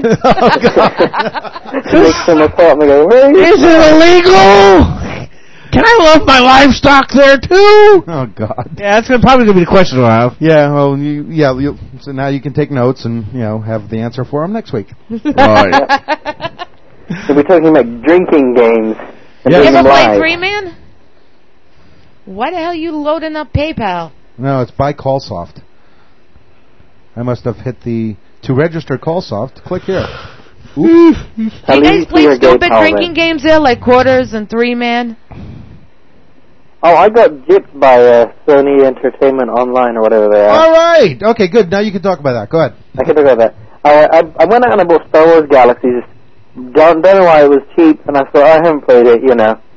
Nixon will call me and go, is it illegal? Can I love my livestock there too? Oh God! Yeah, that's probably gonna be the question we'll have. Yeah, well, so now you can take notes and have the answer for them next week. Right. So we're talking about drinking games. You ever play 3-Man? Why the hell are you loading up PayPal? No, it's by Callsoft. I must have hit to register Callsoft. Click here. Do you guys play stupid drinking games there, like Quarters and 3-Man? Oh, I got gypped by Sony Entertainment Online or whatever they are. All right. Okay, good. Now you can talk about that. Go ahead. I can talk about that. I went out and I bought Star Wars Galaxies. Don't know why it was cheap, and I thought, I haven't played it,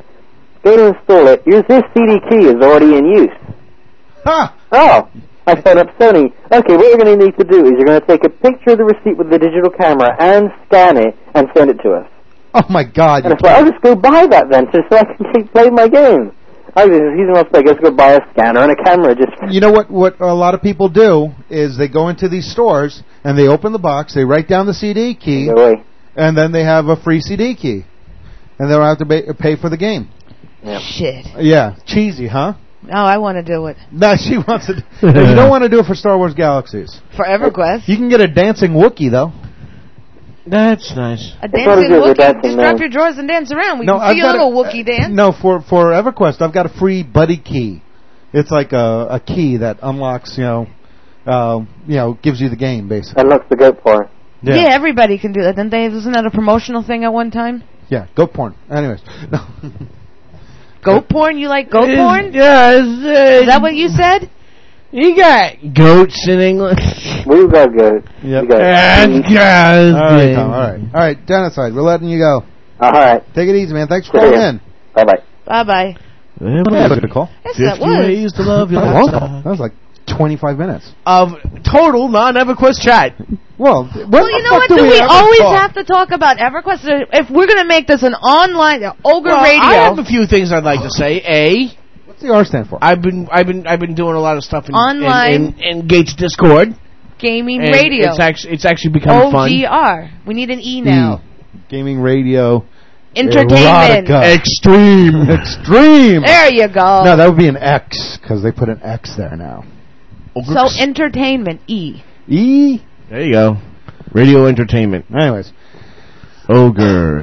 Go to install it. This CD key is already in use. Huh. Oh. I phoned up Sony. Okay, what you're going to need to do is you're going to take a picture of the receipt with the digital camera and scan it and send it to us. Oh, my God. And it's like, I'll just go buy that then so I can keep playing my game. I guess go buy a scanner and a camera. You know what a lot of people do is they go into these stores and they open the box, they write down the CD key, and then they have a free CD key. And they don't have to pay for the game. Yeah. Shit. Yeah. Cheesy, huh? No, I want to do it. No, she wants to. No, you don't want to do it for Star Wars Galaxies. For EverQuest. You can get a dancing Wookiee, though. That's nice. A dancing Wookiee? Just drop your drawers and dance around. We can see a little Wookiee dance. No, for EverQuest, I've got a free buddy key. It's like a key that unlocks, gives you the game, basically. Unlocks the goat porn. Yeah, everybody can do that. Wasn't that a promotional thing at one time? Yeah, goat porn. Anyways. No. Goat porn? You like goat porn? Yeah. Is that what you said? You got goats in England. We've got goats. Yep. And guys. All right. Genocide, we're letting you go. All right. Take it easy, man. Thanks for calling in. Bye-bye. Bye-bye. That was a call. Yes, that was. Ways to love your that was like 25 minutes. Of total non-EverQuest chat. Well, you know what? Do we always have to talk about EverQuest? If we're going to make this an online Ogre Radio, I have a few things I'd like to say. What's the R stand for? I've been doing a lot of stuff online in Gates Discord. Gaming Radio. It's actually become fun. OGR. We need an E now. Gaming Radio. Entertainment. Erotica. Extreme. There you go. No, that would be an X because they put an X there now. So entertainment. E. E. There you go. Radio entertainment. Anyways. Ogre.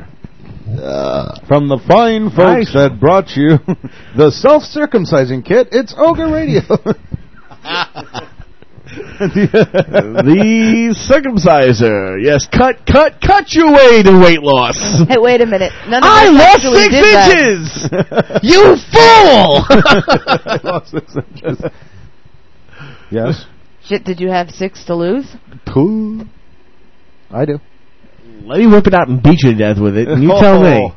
From the fine folks that brought you the self-circumcising kit, it's Ogre Radio. The circumciser. Yes, cut your way to weight loss. Hey, wait a minute. I lost 6 inches! You fool! I lost 6 inches. Yes? Shit, did you have 6 to lose? Cool. I do. Let me whip it out and beat you to death with it, and you tell me.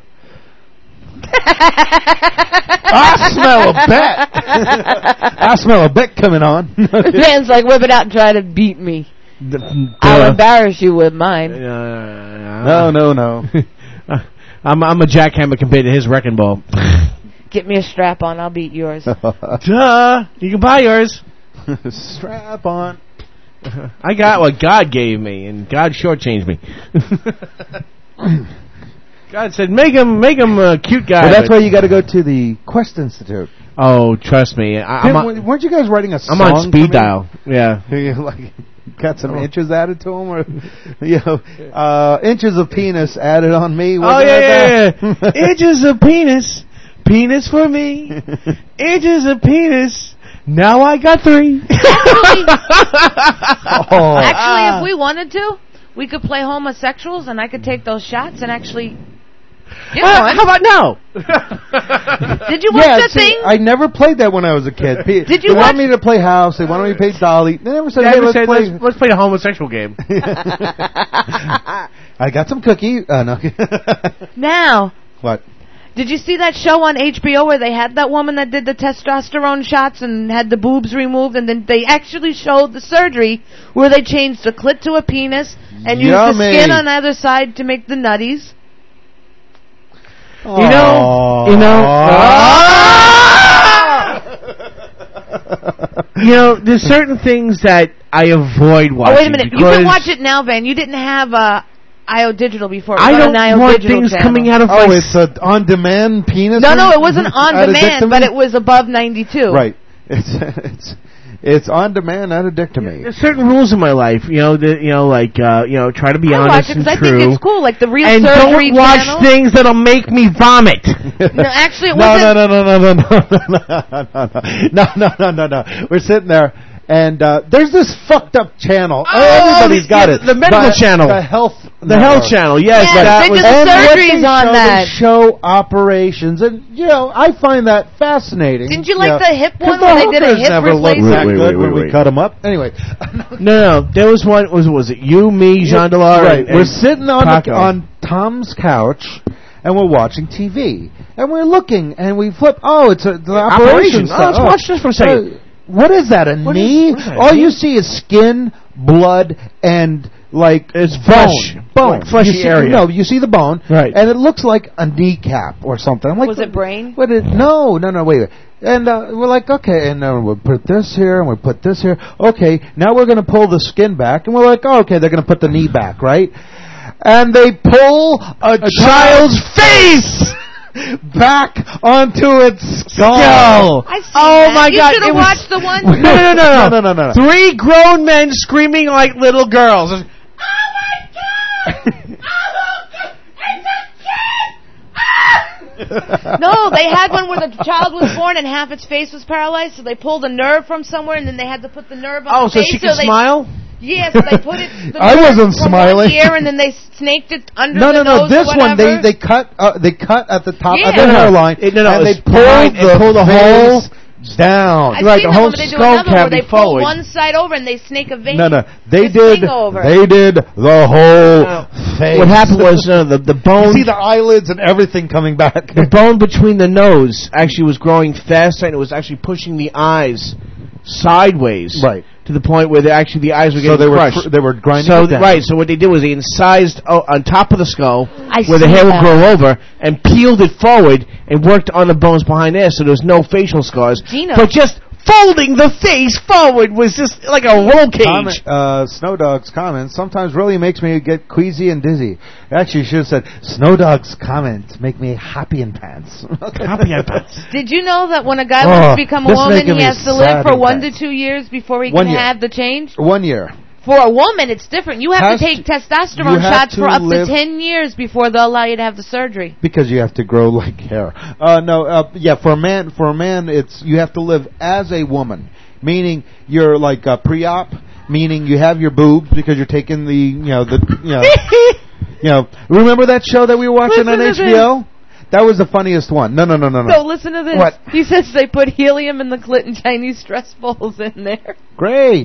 I smell a bet. I smell a bet coming on. Man's like, whip it out and try to beat me. I'll embarrass you with mine. No. I'm a jackhammer compared to his wrecking ball. Get me a strap on, I'll beat yours. Duh! You can buy yours. Strap on. I got what God gave me, and God shortchanged me. God said, make him a cute guy. Well, that's why you got to go to the Quest Institute. Oh, trust me. Weren't you guys writing a song? I'm on speed dial. Yeah. Like, got some inches added to them, or inches of penis added on me. Yeah. Inches of penis for me. Inches of penis. Now I got 3. Actually, if we wanted to, we could play homosexuals, and I could take those shots and actually get one. How about now? Did you watch that thing? I never played that when I was a kid. Did you want me to play house? They wanted me to play Dolly. They never said, let's play a homosexual game. I got some cookie. No. Now. What? Did you see that show on HBO where they had that woman that did the testosterone shots and had the boobs removed, and then they actually showed the surgery where they changed the clit to a penis and used the skin on either side to make the nutties? You know, there's certain things that I avoid watching. Oh, wait a minute. You can watch it now, Van. You didn't have IO Digital before. I don't want things coming out of my... Oh, it's an on-demand penis? No, it wasn't on-demand, but it was above 92. Right. It's on-demand, not addicted me. There's certain rules in my life, try to be honest and true. I think it's cool, like the real and surgery don't watch channel. things that'll make me vomit. No, actually, it wasn't. No. We're sitting there, and there's this fucked up channel. Everybody's got it. The medical channel. The health channel, yes. They did the surgeries on that. They show operations, and, I find that fascinating. Didn't you like the hip one where they did a hip replacement? Wait, when we cut them up. Anyway. No. There was one, was it you, me, Jean Delar? Right. We're sitting on Tom's couch, and we're watching TV. And we're looking, and we flip. Oh, it's the operation stuff. Let's watch this for a second. What is that, a knee? All you see is skin, blood, and... it's bone. Fleshy area. No, you see the bone, right? And it looks like a kneecap or something. I'm like, was it brain? No, wait. And we're like, okay, and we'll put this here, and we'll put this here. Okay, now we're going to pull the skin back, and we're like, oh, okay, they're going to put the knee back, right? And they pull a child's face back onto its skull. Oh my God! You should have watched the one. No. 3 grown men screaming like little girls. Oh my God! No, they had one where the child was born and half its face was paralyzed, so they pulled a nerve from somewhere, and then they had to put the nerve on the face. So she could smile? Yes, they put it. I wasn't smiling. Here, and then they snaked it under the nose. No. This one, they cut at the top of the hairline, and they pull the whole down. I've seen the whole skull cavity forward. They pull one side over and they snake a vein. No. They did the whole face. What happened was the bone. You see the eyelids and everything coming back. The bone between the nose actually was growing faster, and it was actually pushing the eyes sideways. Right. To the point where the eyes were getting crushed. They were grinding it down. Right, so what they did was they incised on top of the skull where the hair would grow over and peeled it forward and worked on the bones behind there, so there was no facial scars. Gino. But just folding the face forward was just like a roll cage. Snow Dog's comments sometimes really makes me get queasy and dizzy. Actually, you should have said, Snow Dog's comments make me happy in pants. Happy in pants. Did you know that when a guy wants to become a woman, he has to live for 1 to 2 years before he can have the change? 1 year. For a woman, it's different. You have to take testosterone shots for up to 10 years before they'll allow you to have the surgery. Because you have to grow like hair. For a man, it's you have to live as a woman, meaning you're like pre-op, meaning you have your boobs because you're taking Remember that show that we were watching on HBO? That was the funniest one. No. No, listen to this. What? He says they put helium in the clit and Chinese stress balls in there. Great.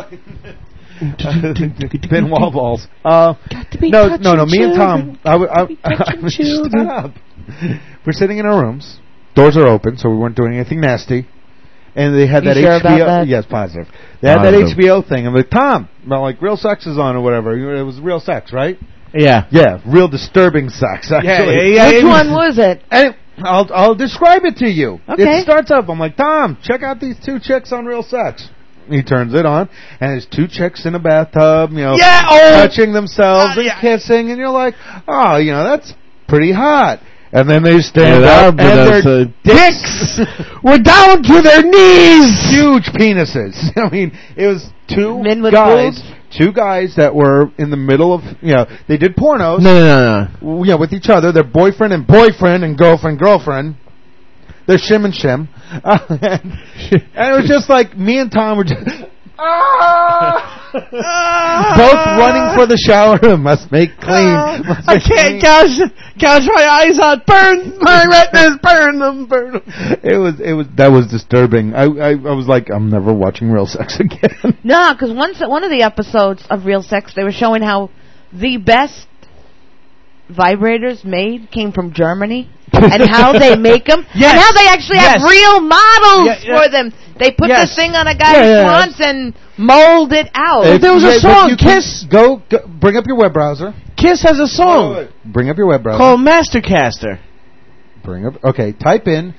Thin wall balls. No. Me and Tom. Shut up. We're sitting in our rooms. Doors are open, so we weren't doing anything nasty. And they had that sure HBO. About that? Yes, positive. They had that HBO thing. I'm like, Tom, like Real Sex is on or whatever. It was Real Sex, right? Yeah. Yeah, real disturbing sex, actually. Yeah. Which one was it? And I'll describe it to you. Okay. It starts up. I'm like, Tom, check out these 2 chicks on Real Sex. He turns it on, and there's 2 chicks in a bathtub, touching themselves and kissing, and you're like, oh, that's pretty hot. And then they stand up, and their dicks were down to their knees. Huge penises. I mean, it was 2 Men with guys. boobs? 2 guys that were in the middle of, they did pornos. No. With each other. Their boyfriend and girlfriend. They're shim and shim. And it was just like, me and Tom were just... both running for the shower. Must make clean. I can't gouge my eyes out. Burn my retinas. Burn them. That was disturbing. I was like, I'm never watching Real Sex again. No, because one of the episodes of Real Sex, they were showing how the best vibrators made came from Germany. And how they make them, and how they actually have real models for them. They put this thing on a guy's front and mold it out. There was a song, Kiss. Go, bring up your web browser. Kiss has a song. Wait. Bring up your web browser. Called Mastercaster. Type in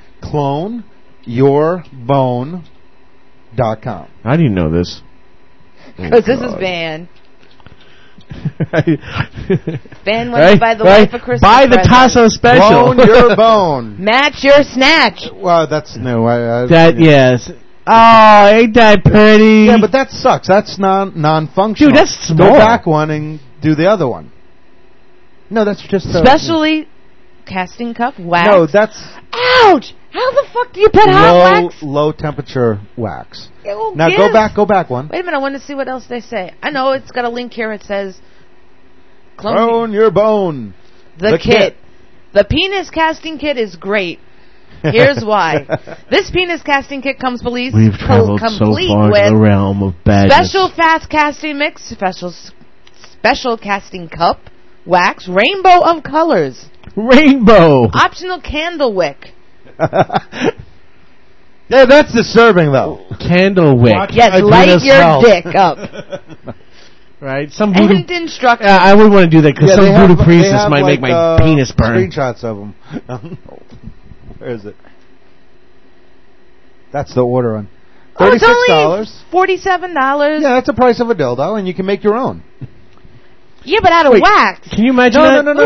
cloneyourbone.com. How do you know this? Because this is banned. Ban went to buy the wife a Christmas buy the Tasso special. Clone your bone. Match your snatch. Well, that's no. Yes. Oh, ain't that pretty? Yeah, but that sucks. That's non-functional. Dude, that's small. Go back one and do the other one. No, that's just specially casting cup wax. No, that's ouch. How the fuck do you put hot wax? Low temperature wax. Now go back one. Wait a minute, I want to see what else they say. I know it's got a link here. It says Clone your bone. The kit. The penis casting kit is great. Here's why. This penis casting kit comes complete We've traveled so far with to the realm of badness. Special fast casting mix, special casting cup, wax, rainbow of colors. Rainbow. Optional candle wick. Yeah, that's disturbing though. Candle wick. Yes, light your dick up. Right? Some voodoo. And instructions. I wouldn't want to do that because some voodoo priestess might make my penis burn. Screenshots of them. Where is it? That's the order on. $36. $47. Yeah, that's the price of a dildo, and you can make your own. Yeah, but out of wax. Can you imagine that? No.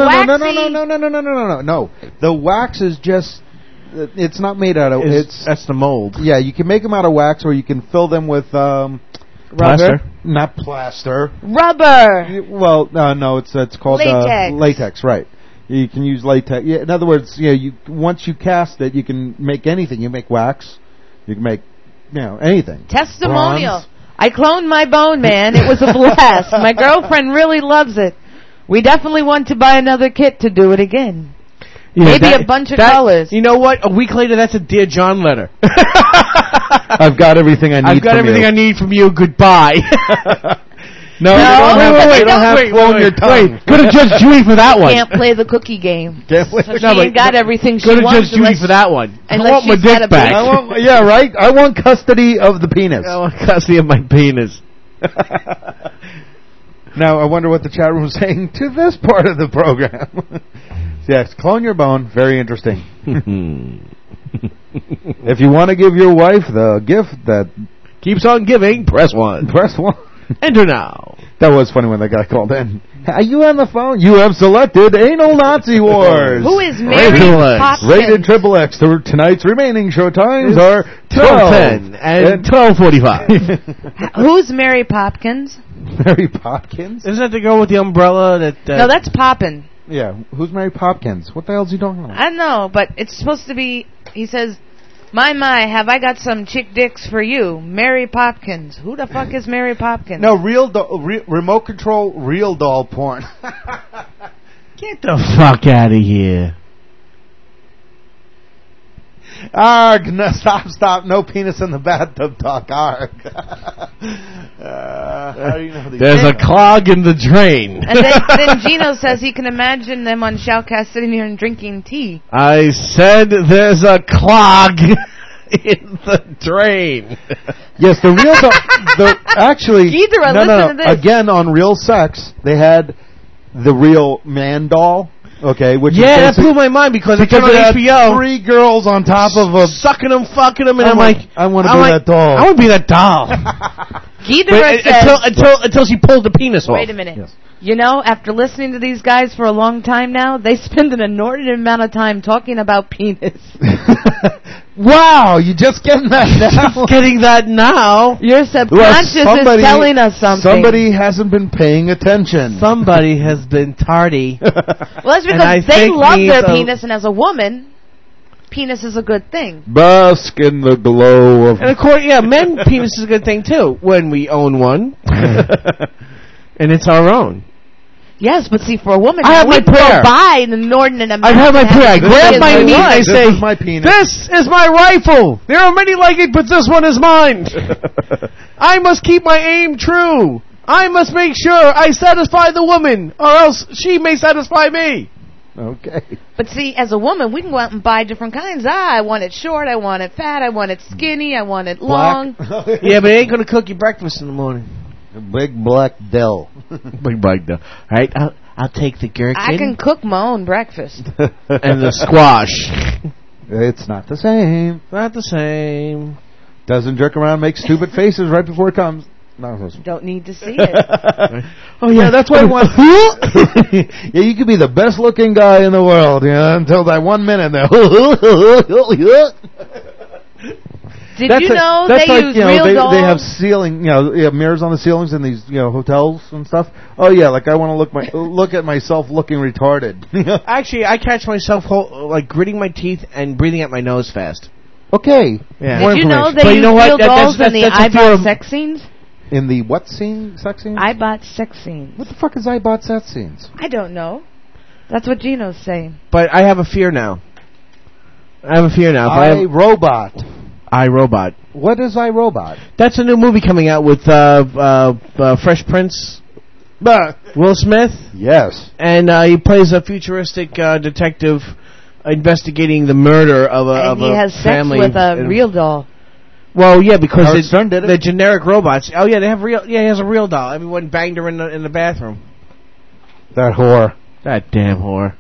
The wax is just. It's not made out of. That's the mold. Yeah, you can make them out of wax, or you can fill them with plaster. Not plaster. Rubber. Well, no, it's called latex. Latex, right? You can use latex. Yeah, in other words, once you cast it, you can make anything. You make wax. You can make, anything. Testimonial. Bronze. I cloned my bone, man. It was a blast. My girlfriend really loves it. We definitely want to buy another kit to do it again. Yeah, maybe a bunch of colors. You know what? A week later, that's a Dear John letter. I've got everything I need. I've got everything I need from you. Goodbye. No, you don't have clone your tongue. Go to Judge Judy for that one. Can't play the cookie game. Can't play so she ain't got everything she wants. Go to Judge Judy for that one. I want my dick back. Yeah, right? I want custody of the penis. I want custody of my penis. Now, I wonder what the chat room is saying to this part of the program. Yes, clone your bone. Very interesting. If you want to give your wife the gift that keeps on giving, press 1. Press 1. Enter now. That was funny when that guy called in. Are you on the phone? You have selected Anal Nazi Wars. Who is Mary Poppins? Rated XXX. Tonight's remaining show times are 12:10 and 12:45. Who's Mary Popkins? Mary Popkins? Isn't that the girl with the umbrella that... No, that's Poppin. Yeah, who's Mary Popkins? What the hell is he talking about? I don't know, but it's supposed to be... He says... My, have I got some chick dicks for you. Mary Popkins. Who the fuck is Mary Popkins? No, remote control real doll porn. Get the fuck out of here. Arg, no, stop, no penis in the bathtub talk, arg. How do you know There's a clog in the drain. And then Gino says he can imagine them on Shoutcast sitting here and drinking tea. I said there's a clog in the drain. Yes, the real actually Ghidorah, listen to this. Again on Real Sex, they had the real man doll. Okay, which that blew my mind because it's on HBO. 3 girls on top of a sucking them, fucking them, and I'm like, I want to be that doll. I want to be that doll. Ghidorah says until she pulled the penis off. Wait a minute. Yes. You know, after listening to these guys for a long time now, they spend an inordinate amount of time talking about penis. Wow, you just getting that now? Just getting that now. Your subconscious is telling us something. Somebody hasn't been paying attention. Somebody has been tardy. Well, that's because they love their penis, and as a woman, penis is a good thing. Bask in the glow of... And of course, men, penis is a good thing, too, when we own one. And it's our own. Yes, but see, for a woman, I have my prayer. Buy an inordinate amount. I have my prayer. I grab my knee and I say, my penis. "This is my rifle. There are many like it, but this one is mine. I must keep my aim true. I must make sure I satisfy the woman, or else she may satisfy me." Okay. But see, as a woman, we can go out and buy different kinds. I want it short. I want it fat. I want it skinny. I want it long. Yeah, but it ain't going to cook you breakfast in the morning. A big black Dell. Big black Dell. All right, I'll take the gherkin. I can cook my own breakfast. And the squash. It's not the same. Not the same. Doesn't jerk around and make stupid faces right before it comes. No, don't need to see it. Oh, yeah, that's what I want. Yeah, you could be the best looking guy in the world, until that 1 minute there. Did you know they use real dolls? They have ceiling, mirrors on the ceilings in these, hotels and stuff. Oh yeah, like I want to look at myself looking retarded. Actually, I catch myself gritting my teeth and breathing out my nose fast. Okay. Yeah. Did you know they use real dolls in the iBot sex scenes? In the what scene? Sex scenes? iBot sex scenes. What the fuck is iBot sex scenes? I don't know. That's what Gino's saying. But I have a fear now. iRobot. iRobot. What is iRobot? That's a new movie coming out with Fresh Prince, Will Smith. Yes. And he plays a futuristic detective investigating the murder of a family. And he has sex with a real doll. Well, yeah, because the generic robots. Oh, yeah, they have real. Yeah, he has a real doll. Everyone banged her in the bathroom. That whore. That damn whore.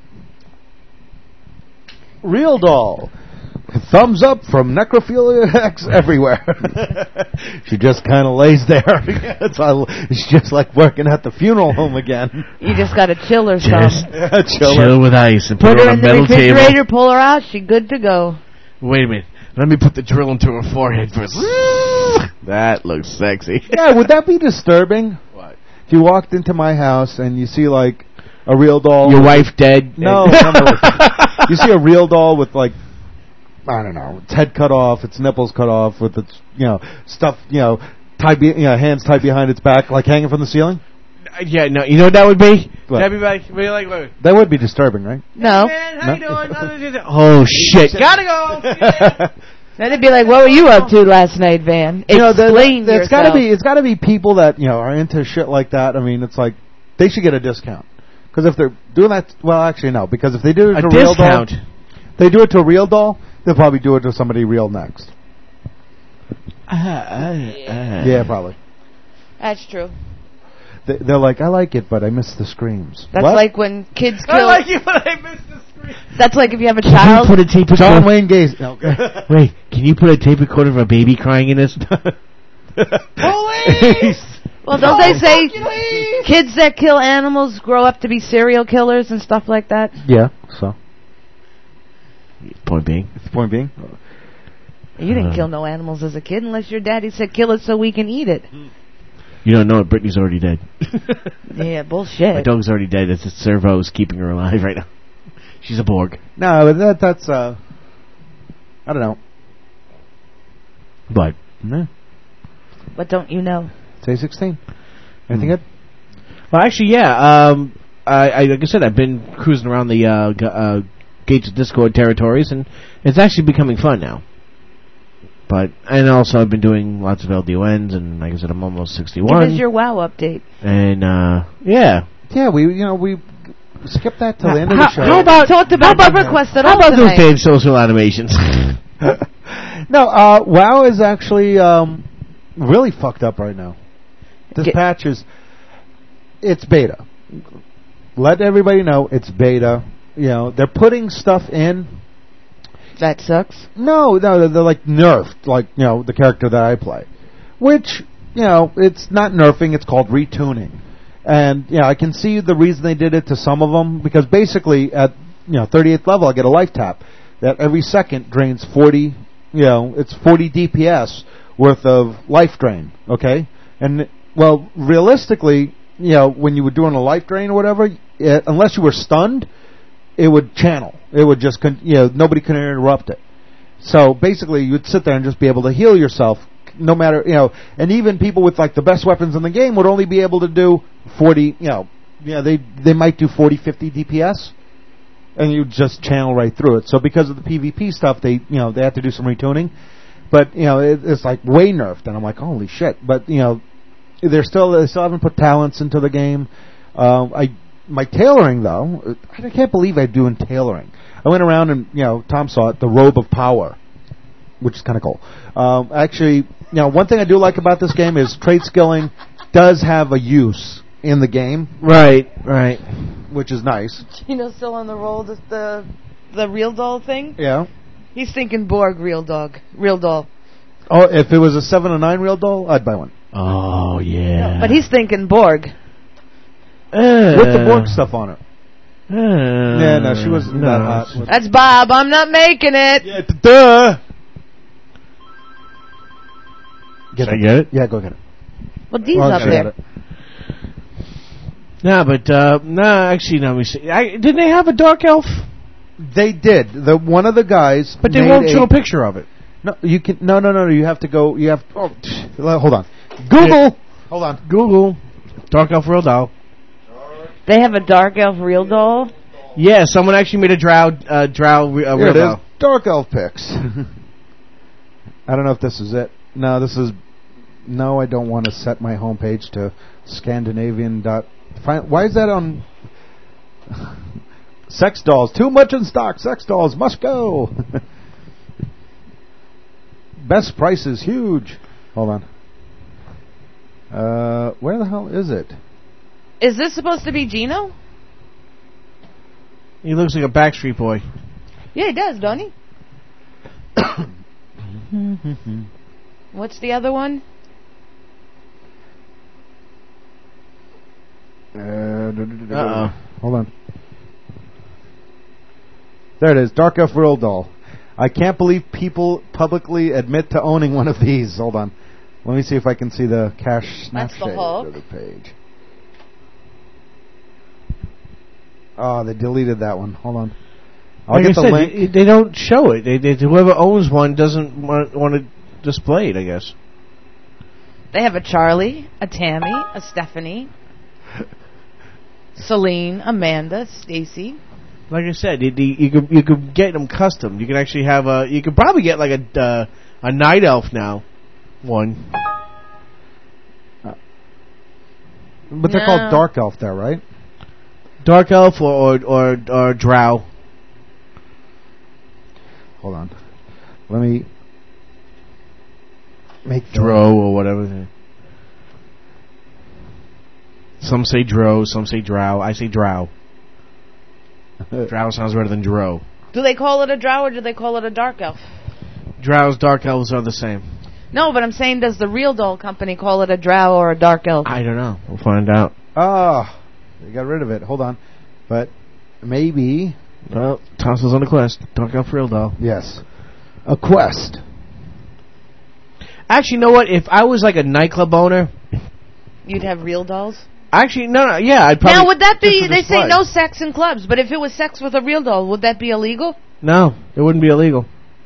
Real doll. Thumbs up from Necrophilia X everywhere. She just kind of lays there. It's just like working at the funeral home again. You just got to chill her some. Chill with ice and put her on a metal table. In the refrigerator, pull her out, she's good to go. Wait a minute. Let me put the drill into her forehead first. That looks sexy. Yeah, would that be disturbing? What? If you walked into my house and you see like a real doll. Your wife dead? No. You see a real doll with like, I don't know, its head cut off, its nipples cut off, with its stuff tied hands tied behind its back, like hanging from the ceiling. Yeah, no, you know what that would be? What? That'd be like that would be disturbing, right? No. Hey man, how you doing? Oh shit! Gotta go. Then it'd be like, what were you up to last night, Van? Explain yourself. It's got to be people that are into shit like that. I mean, it's like they should get a discount because if they're doing that, well, actually no, because if they do it to a real doll, they do it to a real doll, they'll probably do it to somebody real next. Yeah, probably. That's true. They're like, I like it, but I miss the screams. That's like when kids kill. I like it, but I miss the screams. That's like if you have a child. Can you put a tape recorder? John Wayne Gacy. Okay. Wait, can you put a tape recorder of a baby crying in this? Police! Well, don't they say kids that kill animals grow up to be serial killers and stuff like that? Yeah, so. Point being? You didn't kill no animals as a kid unless your daddy said kill it so we can eat it. You don't know it. Brittany's already dead. Yeah, bullshit. My dog's already dead. It's a servo's keeping her alive right now. She's a Borg. No, but that's I don't know. But what don't you know? Say 16. Anything good? Well, actually, yeah. Like I said, I've been cruising around the Gates of Discord territories, and it's actually becoming fun now. And also I've been doing lots of LDONs, and like I said, I'm almost 61. Give us your WoW update. And yeah, we skip that till the end of the show. How about EverQuest at all? How about those tonight? damn social animations? No, WoW is actually really fucked up right now. This patch is, it's beta. Let everybody know it's beta. You know, they're putting stuff in. That sucks. No, they're like nerfed, like, you know, the character that I play. Which, you know, it's not nerfing, it's called retuning. And, you know, I can see the reason they did it to some of them, because basically at, 38th level I get a life tap that every second drains 40, it's 40 DPS worth of life drain, okay? And, well, realistically, when you were doing a life drain or whatever, unless you were stunned, it would channel. It would just, nobody could interrupt it. So basically, you'd sit there and just be able to heal yourself, no matter, and even people with like the best weapons in the game would only be able to do 40, they might do 40, 50 DPS, and you'd just channel right through it. So because of the PvP stuff, they had to do some retuning, but it's like way nerfed, and I'm like, holy shit. But they still haven't put talents into the game. My tailoring, though, I can't believe I'm doing tailoring. I went around and, Tom saw it, the Robe of Power, which is kind of cool. Actually, one thing I do like about this game is trade skilling does have a use in the game. Right. Which is nice. Gino's still on the roll, the real doll thing? Yeah. He's thinking Borg real doll. Oh, if it was a 7 or 9 real doll, I'd buy one. Oh, yeah. But he's thinking Borg. With the Borg stuff on it. Yeah, no, she wasn't that hot. That's Bob. I'm not making it. Yeah, duh. Get it? Yeah, go get it. Well, Dee's up there. Actually, no. Didn't they have a dark elf? They did. One of the guys. But they won't show a picture of it. No, you can. No. You have to go. You have. Oh, hold on. Google. Hold on. Google. Dark elf real doll. They have a dark elf real doll? Yeah, someone actually made a drow real doll. Dark elf pics. I don't know if this is it. No, this is... No, I don't want to set my homepage to Scandinavian. Why is that on... Sex dolls. Too much in stock. Sex dolls must go. Best price is huge. Hold on. Where the hell is it? Is this supposed to be Gino? He looks like a Backstreet Boy. Yeah, he does, don't he? What's the other one? Hold on. There it is. Dark Elf Real Doll. I can't believe people publicly admit to owning one of these. Hold on. Let me see if I can see the cache snapshot of the page. Oh, they deleted that one. Hold on. I'll get the link. They don't show it. Whoever owns one doesn't want to display it, I guess. They have a Charlie, a Tammy, a Stephanie, Celine, Amanda, Stacy. Like I said, you could get them custom. You can actually have you could probably get like a night elf now. One. But they're called dark elf there, right? Dark elf or drow. Hold on. Let me make Dro or whatever. Some say Dro, some say Drow. I say Drow. Drow sounds better than Dro. Do they call it a drow or do they call it a dark elf? Drows, dark elves are the same. No, but I'm saying, does the real doll company call it a drow or a dark elf? I don't know. We'll find out. They got rid of it. Hold on. But maybe... Well, Thompson's on a quest. Dark elf real doll. Yes. A quest. Actually, you know what? If I was like a nightclub owner... You'd have real dolls? Actually, no, yeah, I'd probably... Now, would that be... They say no sex in clubs, but if it was sex with a real doll, would that be illegal? No, it wouldn't be illegal.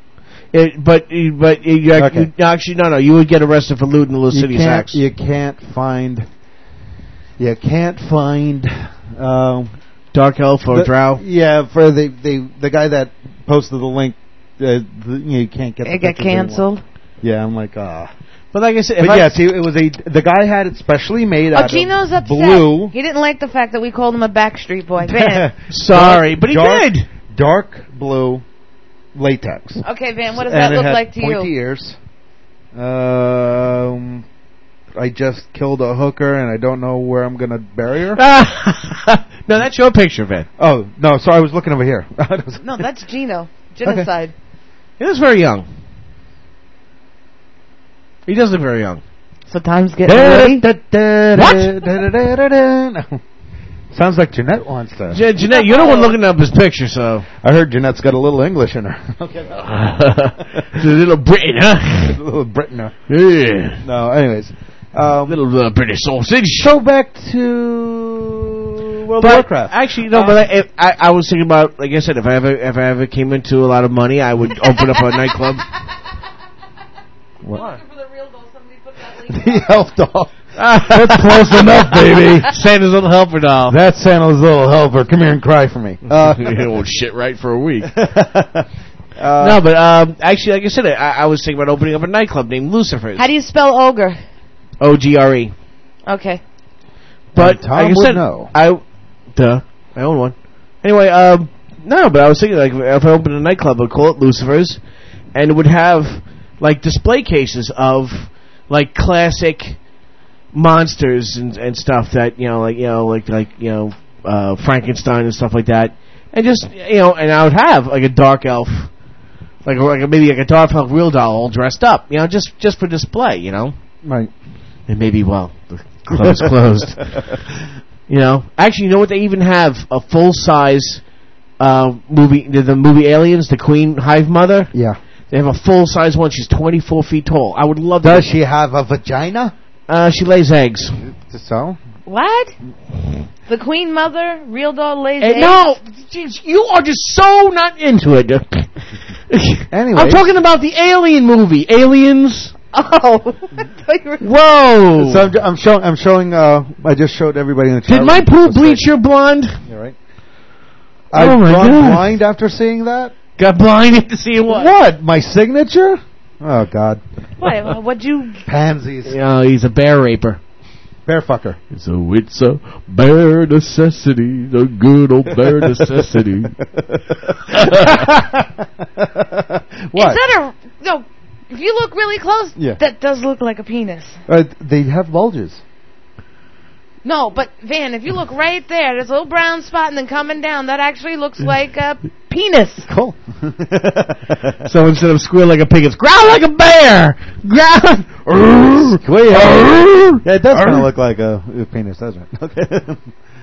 Actually, no, you would get arrested for looting the Little City sex. You can't find Dark Elf or Drow? Yeah, for the guy that posted the link, you can't get. It got canceled. Yeah, I'm like, But like I said, see, it was the guy had it specially made out Gino's of upset. blue. He didn't like the fact that we called him a Backstreet Boy. Van. Sorry, but he did. Dark blue latex. Okay, Van, what does that look like to you? Pointy ears. I just killed a hooker and I don't know where I'm going to bury her. No, that's your picture, Van. Oh, no, sorry, I was looking over here. No, that's Gino. Genocide. Okay. He looks very young. He does look very young. So time's getting ready. What? Sounds like Jeanette wants to. Jeanette, you're the one looking up his picture, so. I heard Jeanette's got a little English in her. Okay. It's a little Britain, huh? A little Britain. Yeah. No, anyways. Little British sausage. Go back to World of Warcraft. Actually, no, but I was thinking about, like I said, if I ever came into a lot of money, I would open up a nightclub. What? The elf doll. That's close enough, baby. Santa's little helper doll. That's Santa's little helper. Come here and cry for me. You won't shit right for a week. No, but actually, like I said, I was thinking about opening up a nightclub named Lucifer's. How do you spell ogre? O-G-R-E. Okay. Tom But like I said, know. I own one. Anyway, no, but I was thinking, like, if I opened a nightclub, I'd call it Lucifer's, and it would have like display cases of like classic monsters and stuff that Frankenstein and stuff like that, and just and I would have like a dark elf, like maybe like a dark elf real doll all dressed up, just for display, Right. And maybe the club is closed. Actually, you know what? They even have a full size movie, the movie Aliens, the Queen Hive Mother. Yeah. They have a full size one. She's 24 feet tall. I would love. Does she have a vagina? She lays eggs. So? What? The Queen Mother, real doll lays eggs? No, you are just so not into it. Anyway, I'm talking about the Alien movie, Aliens. Oh. Whoa. So I'm showing. I just showed everybody in the chat. Did my poo bleach your blonde? You're right. I've gone blind after seeing that. Got blinded to see what? What? My signature? Oh God. What? What'd you? Pansies. He's a bear raper. Bear fucker. So it's a bare necessity, the good old bare necessity. What? Is that no? If you look really close, that does look like a penis. They have bulges. No, but Van, if you look right there, there's a little brown spot, and then coming down, that actually looks like a penis. Cool. So instead of squeal like a pig, it's growl like a bear. Growl. Squeal. Yeah, it does kind of look like a penis, doesn't it? Okay.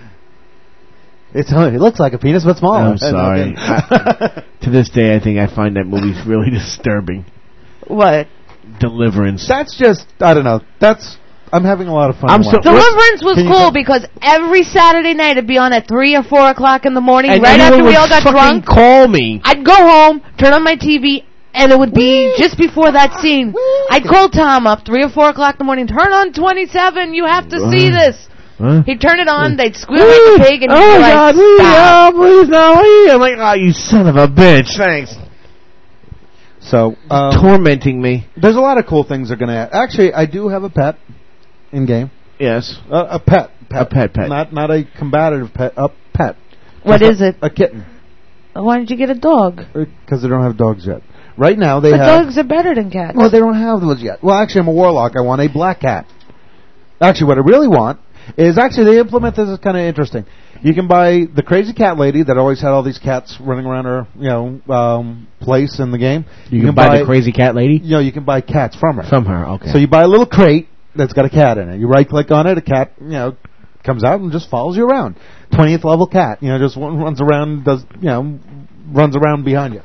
It looks like a penis, but smaller. I'm sorry. To this day, I think I find that movie really disturbing. What? Deliverance. That's just, I don't know. I'm having a lot of fun. Deliverance was cool because every Saturday night it'd be on at 3 or 4 o'clock in the morning, and right after we all got drunk. Call me. I'd go home, turn on my TV, and it would be just before that scene. I'd call Tom up 3 or 4 o'clock in the morning. Turn on 27. You have to see this. He'd turn it on. They'd squeal like a pig, and he'd be like, God, "Stop!" Please no. I'm like, oh, you son of a bitch. Thanks. So tormenting me. There's a lot of cool things they're going to add. Actually, I do have a pet in game. Yes, a pet. A pet. Not a combative pet. A pet. What is it? A kitten. Why did you get a dog? Because they don't have dogs yet. Right now they have. Dogs are better than cats. Well, they don't have those yet. Well, actually, I'm a warlock. I want a black cat. Actually, what I really want is they implement this is kind of interesting. You can buy the crazy cat lady that always had all these cats running around her, place in the game. You can buy the crazy cat lady? You can buy cats from her. From her, okay. So you buy a little crate that's got a cat in it. You right-click on it, a cat, comes out and just follows you around. 20th level cat, just runs around, runs around behind you.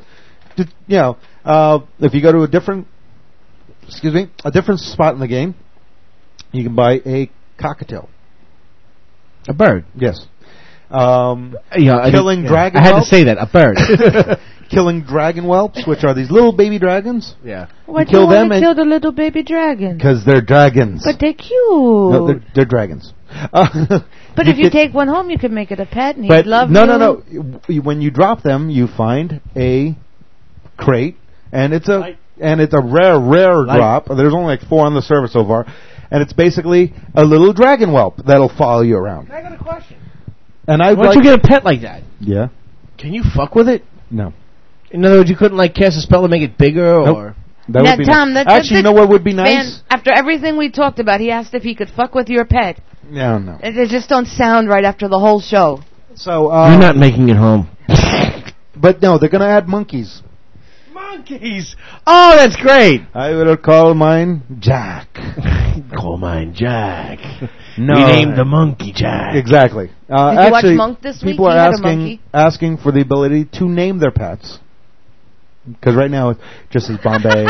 If you go to a different spot in the game, you can buy a cockatiel. A bird? Yes. Killing dragon I had whelps. to say that, a bird. Killing dragon whelps, which are these little baby dragons. Yeah. Why do you kill the little baby dragon? Because they're dragons. But they're cute. No, they're dragons. But if you take one home, you could make it a pet, and he'd love No. When you drop them, you find a crate, and it's a rare drop. There's only like 4 on the service so far, and it's basically a little dragon whelp that'll follow you around. I got a question. And why don't you get a pet like that? Yeah. Can you fuck with it? No. In other words, you couldn't like cast a spell to make it bigger, nope. or that would be Tom, nice. Actually, you know what would be nice? Man, after everything we talked about, he asked if he could fuck with your pet. Yeah, no. It just don't sound right after the whole show. So you're not making it home. But no, they're gonna add monkeys. Monkeys! Oh, that's great! I will call mine Jack. Call mine Jack. No. We named the monkey Jack. Exactly. Did you actually, watch Monk this week? People He are had a monkey. asking for the ability to name their pets. Because right now it just is Bombay.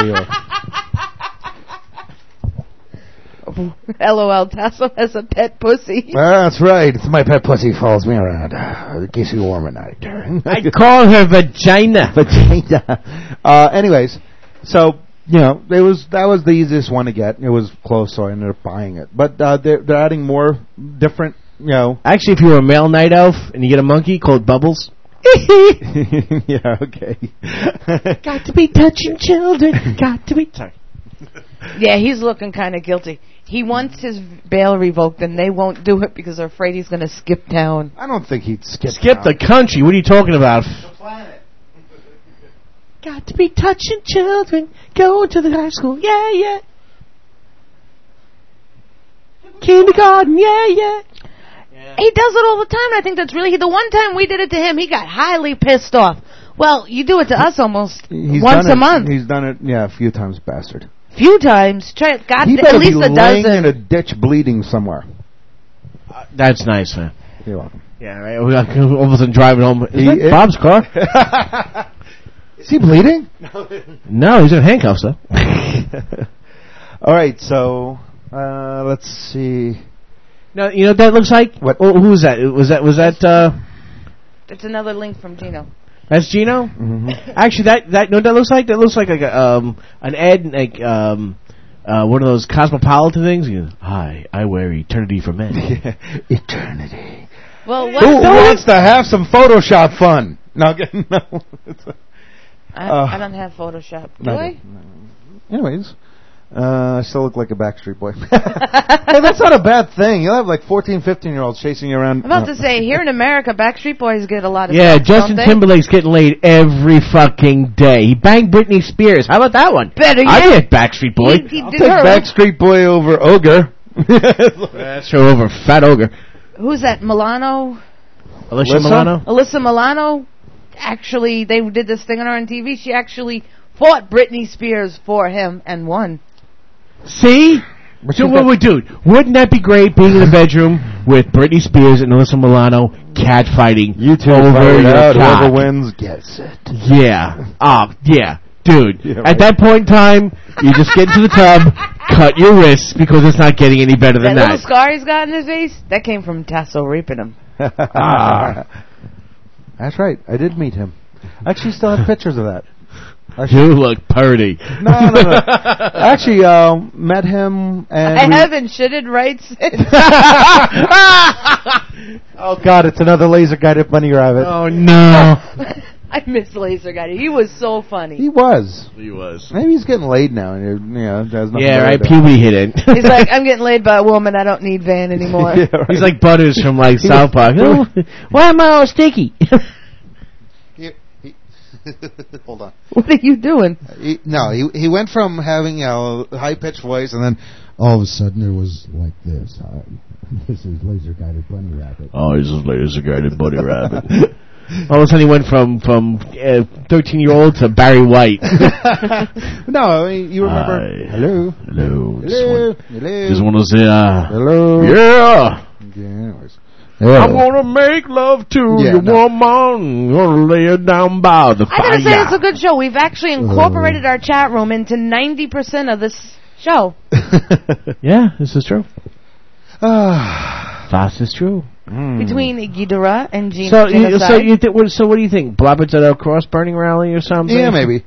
LOL, Tasso has a pet pussy. That's right. It's my pet pussy follows me around. It keeps me warm at night. I call her vagina. Anyways, so that was the easiest one to get. It was close, so I ended up buying it. But they're adding more different. Actually, if you were a male night elf and you get a monkey called Bubbles. Yeah. Okay. Got to be touching children. Got to be. Sorry. Yeah, he's looking kind of guilty. He wants his bail revoked, and they won't do it because they're afraid he's going to skip town. I don't think he'd skip the country. What are you talking about? The planet. Got to be touching children. Go to the high school. Yeah, yeah. Kindergarten. Yeah, yeah. He does it all the time. I think that's really... The one time we did it to him, he got highly pissed off. Well, you do it to us almost once a month. He's done it, a few times, bastard. Few times. God, he at least a laying dozen. in a ditch bleeding somewhere. That's nice, man. You're welcome. Yeah, right. We got all of a sudden driving home. Is that Bob's car? Is he bleeding? No, he's in handcuffs, though. All right, so let's see. Now, you know what that looks like? What? Oh, who was that? Was that? It's another link from Gino. That's Gino. Mm-hmm. Actually, that what that looks like? That looks like an ad, like one of those cosmopolitan things. You know, hi, I wear eternity for men. Yeah, eternity. Well, who wants to have some Photoshop fun? No. I don't have Photoshop. Do I? Anyways. I still look like a Backstreet Boy. Hey, that's not a bad thing. You'll have like 14, 15-year-olds chasing you around. I'm about to say, here in America, Backstreet Boys get a lot of stuff, don't Justin they? Timberlake's getting laid every fucking day. He banged Britney Spears. How about that one? Better yet. I get Backstreet Boy. I'll take Backstreet Boy over Ogre. That's her over Fat Ogre. Who's that? Milano? Alyssa Milano? Alyssa Milano. Actually, they did this thing on her on TV. She actually fought Britney Spears for him and won. See? Dude, wouldn't that be great being in the bedroom with Britney Spears and Alyssa Milano catfighting? You two over your out. cock. Whoever wins gets it. Yeah. Yeah. Dude, yeah, right. At that point in time, you just get into the tub, cut your wrists, because it's not getting any better than that. That little scar he's got in his face, that came from Tasso raping him. That's right. I did meet him. I actually still have pictures of that. You look purty. No. Actually, met him and... I haven't shitted right since. Oh, God, it's another laser-guided bunny rabbit. Oh, no. I miss Laser Guy. He was so funny. He was. Maybe he's getting laid now. And has nothing right, puberty hit it. He's like, I'm getting laid by a woman. I don't need Van anymore. Yeah, right. He's like Butters from like South Park. Why am I all sticky? Hold on. What are you doing? He went from having a high-pitched voice and then all of a sudden it was like this. This is laser-guided bunny rabbit. Oh, this is laser-guided bunny rabbit. All of a sudden he went from 13-year-old to Barry White. No, I mean, you remember. Hi. Hello. Hello. Hello. Just want to say, hello. Yeah. Anyways. I'm gonna make love to you, woman. Gonna lay it down by the fire. I gotta say, it's a good show. We've actually incorporated our chat room into 90% of this show. Yeah, this is true. This is true. Between Ghidorah and Gene. So what do you think? Blobber's at a cross-burning rally or something? Yeah, maybe.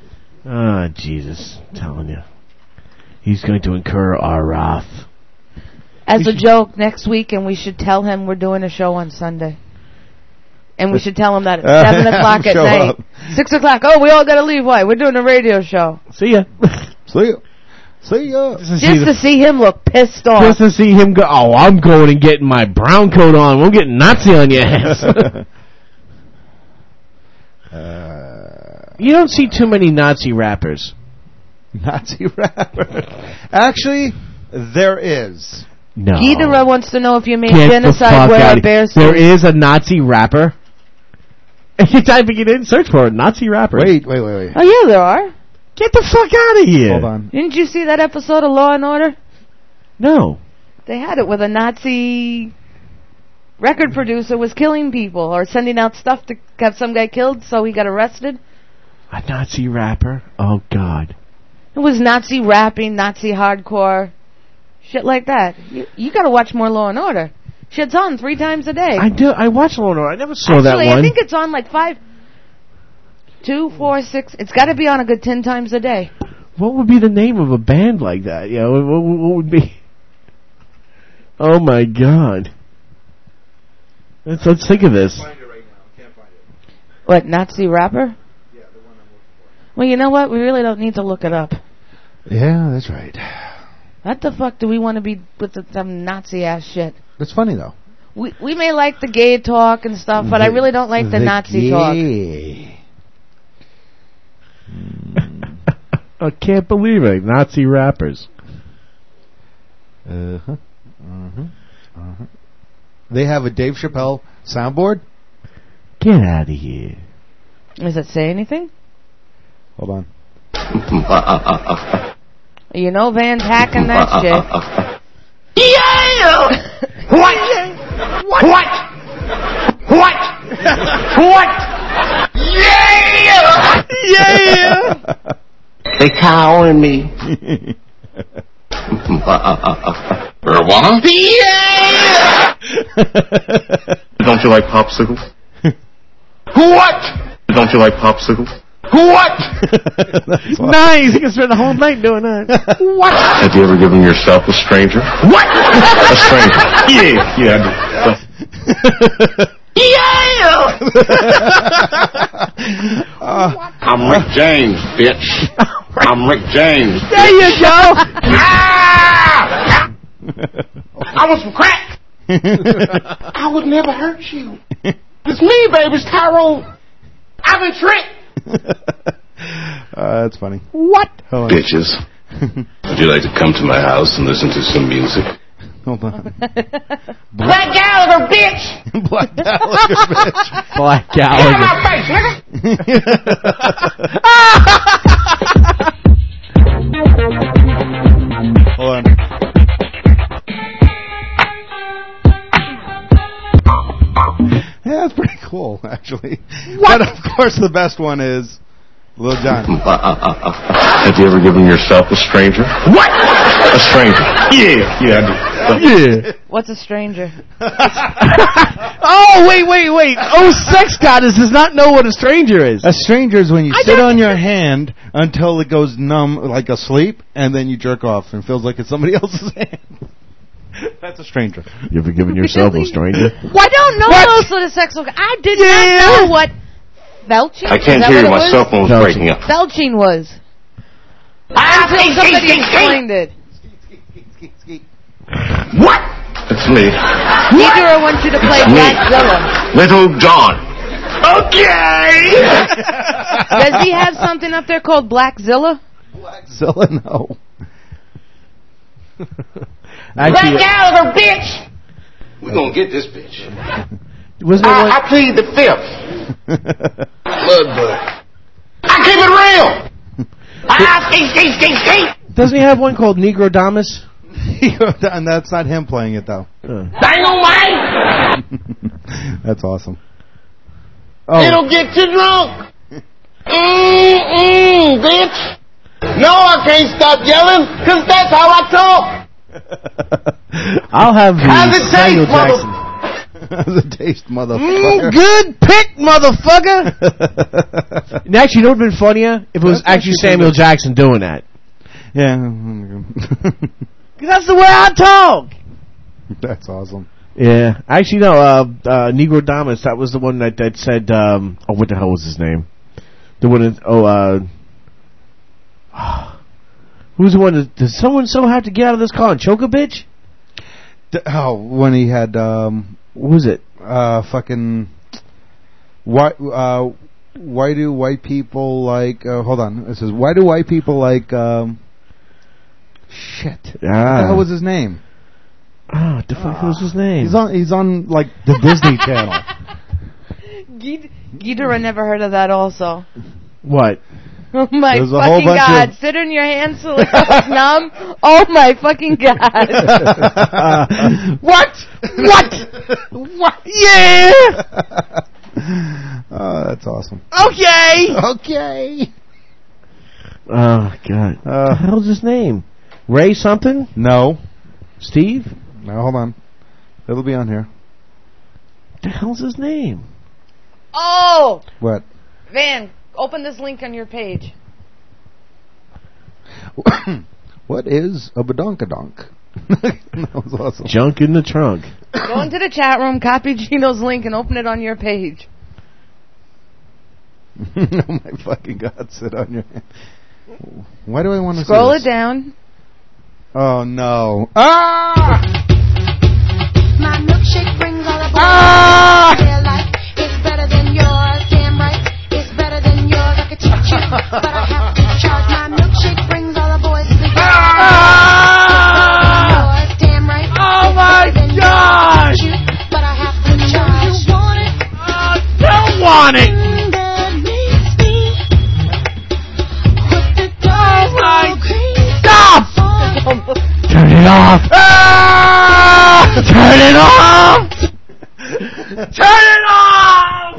Oh, Jesus. I'm telling you. He's going to incur our wrath. As a joke, next week, and we should tell him we're doing a show on Sunday. And we should tell him that at 7 o'clock at night. 6 o'clock. Oh, we all got to leave. Why? We're doing a radio show. See ya. See ya. See ya. Just to see him look pissed off. Just to see him go, oh, I'm going and getting my brown coat on. We're getting Nazi on your ass. You don't see too many Nazi rappers. Nazi rapper? Actually, there is. No. Ghidorah wants to know if you made genocide wear a bear suit. There is a Nazi rapper? If you're typing it in, search for it. Nazi rapper. Wait. Oh, yeah, there are. Get the fuck out of here. Hold on. Didn't you see that episode of Law and Order? No. They had it with a Nazi record producer was killing people or sending out stuff to have some guy killed, so he got arrested. A Nazi rapper? Oh, God. It was Nazi rapping, Nazi hardcore, shit like that. You got to watch more Law and Order. Shit's on 3 times a day. I do. I watch Law and Order. I never saw that one. I think it's on like 5, 2, 4, 6. It's got to be on a good 10 times a day. What would be the name of a band like that? You know, what would be? Oh my God! Let's think of this. Find it right now. Can't find it. What, Nazi rapper? Yeah, the one I'm looking for. Well, you know what? We really don't need to look it up. Yeah, that's right. What the fuck do we want to be with some Nazi ass shit? That's funny though. We may like the gay talk and stuff, but I really don't like the Nazi talk. I can't believe it. Nazi rappers. They have a Dave Chappelle soundboard? Get out of here. Does it say anything? Hold on. You know Van's hacking that shit. Yeah! What? Yeah! They cowering me. Marijuana? Yeah! Don't you like popsicles? What? Don't you like popsicles? What? Nice! You can spend the whole night doing that. What? Have you ever given yourself a stranger? What? A stranger? Yeah. Yeah! I'm Rick James, bitch. I'm Rick James. There you go. I want some crack. I would never hurt you. It's me, baby. It's Tyrone. I've been tricked. That's funny. What? Bitches. Would you like to come to my house and listen to some music? Hold on. Black Gallagher, bitch. Black Gallagher, bitch. Black Get out of Gallagher. my face, nigga. Hold on. Yeah, that's pretty cool, actually. What? But of course, the best one is Lil Jon. Have you ever given yourself a stranger? What? A stranger? Yeah. What's a stranger? Oh, wait. Oh, sex goddess does not know what a stranger is. A stranger is when you sit on your hand until it goes numb, like asleep, and then you jerk off and feels like it's somebody else's hand. That's a stranger. You ever given yourself a stranger? Well, I don't know those sort of sex. I did not know what felching. I can't hear you. My cell phone's breaking up. Felching was. Until somebody explained it. What? It's me. Ghidorah wants you to play Blackzilla. Little John. Okay. Does he have something up there called Blackzilla? Blackzilla, no. Black Gallagher, bitch. We're gonna get this bitch. I plead the fifth. I keep it real. Doesn't he have one called Negrodamus? And that's not him playing it, though. Dynamite. That's awesome. It'll get you drunk. Bitch. No, I can't stop yelling, because that's how I talk. I'll have the How's it Samuel taste, Jackson. How's it taste, motherfucker? Good pick, motherfucker. And actually, you know what would have been funnier? If it was actually Samuel Jackson doing that. Yeah. Because that's the way I talk. That's awesome. Yeah. Actually, no, Negro Damas, that was the one that said, what the hell was his name? The one that, who's the one that, does someone so have to get out of this car and choke a bitch? When he had, what was it? Fucking, why do white people like, hold on, it says, why do white people like, shit. What the hell was his name? Oh, what the fuck was his name? He's on like the Disney Channel. Ghidorah never heard of that also. What? Oh my fucking god. Sit in your hands so it's numb. Oh my fucking god. What? Yeah! Oh, that's awesome. Okay. Oh god. What the hell's his name? Ray something? No. Steve? No, hold on. It'll be on here. What the hell's his name? Oh! What? Van, open this link on your page. What is a badonkadonk? That was awesome. Junk in the trunk. Go into the chat room, copy Gino's link, and open it on your page. Oh my fucking god, sit on your hand. Why do I want to scroll it down? Oh no. Ah! My milkshake brings all the boys their life. It's better than yours, damn right. It's better than yours, I could teach you, but I have to charge. My milkshake brings all the boys to the yours, damn right. Oh my gosh! But I have to charge. You want it? Don't want it! Stop! Turn it off! Turn it off! Turn it off!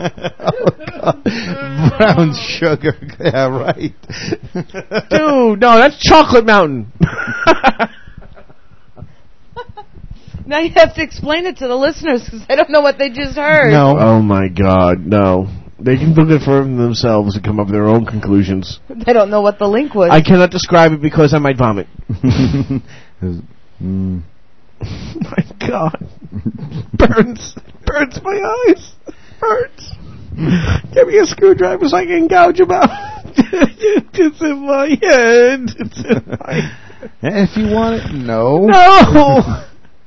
Brown sugar. Yeah, right. Dude, no, that's Chocolate Mountain. Now you have to explain it to the listeners because they don't know what they just heard. No. Oh my god, no. They can look it for themselves and come up with their own conclusions. They don't know what the link was. I cannot describe it because I might vomit. My god. Burns my eyes. Burns. Give me a screwdriver so I can gouge them out. It's in my head. It's in my head. If you want it, no. No!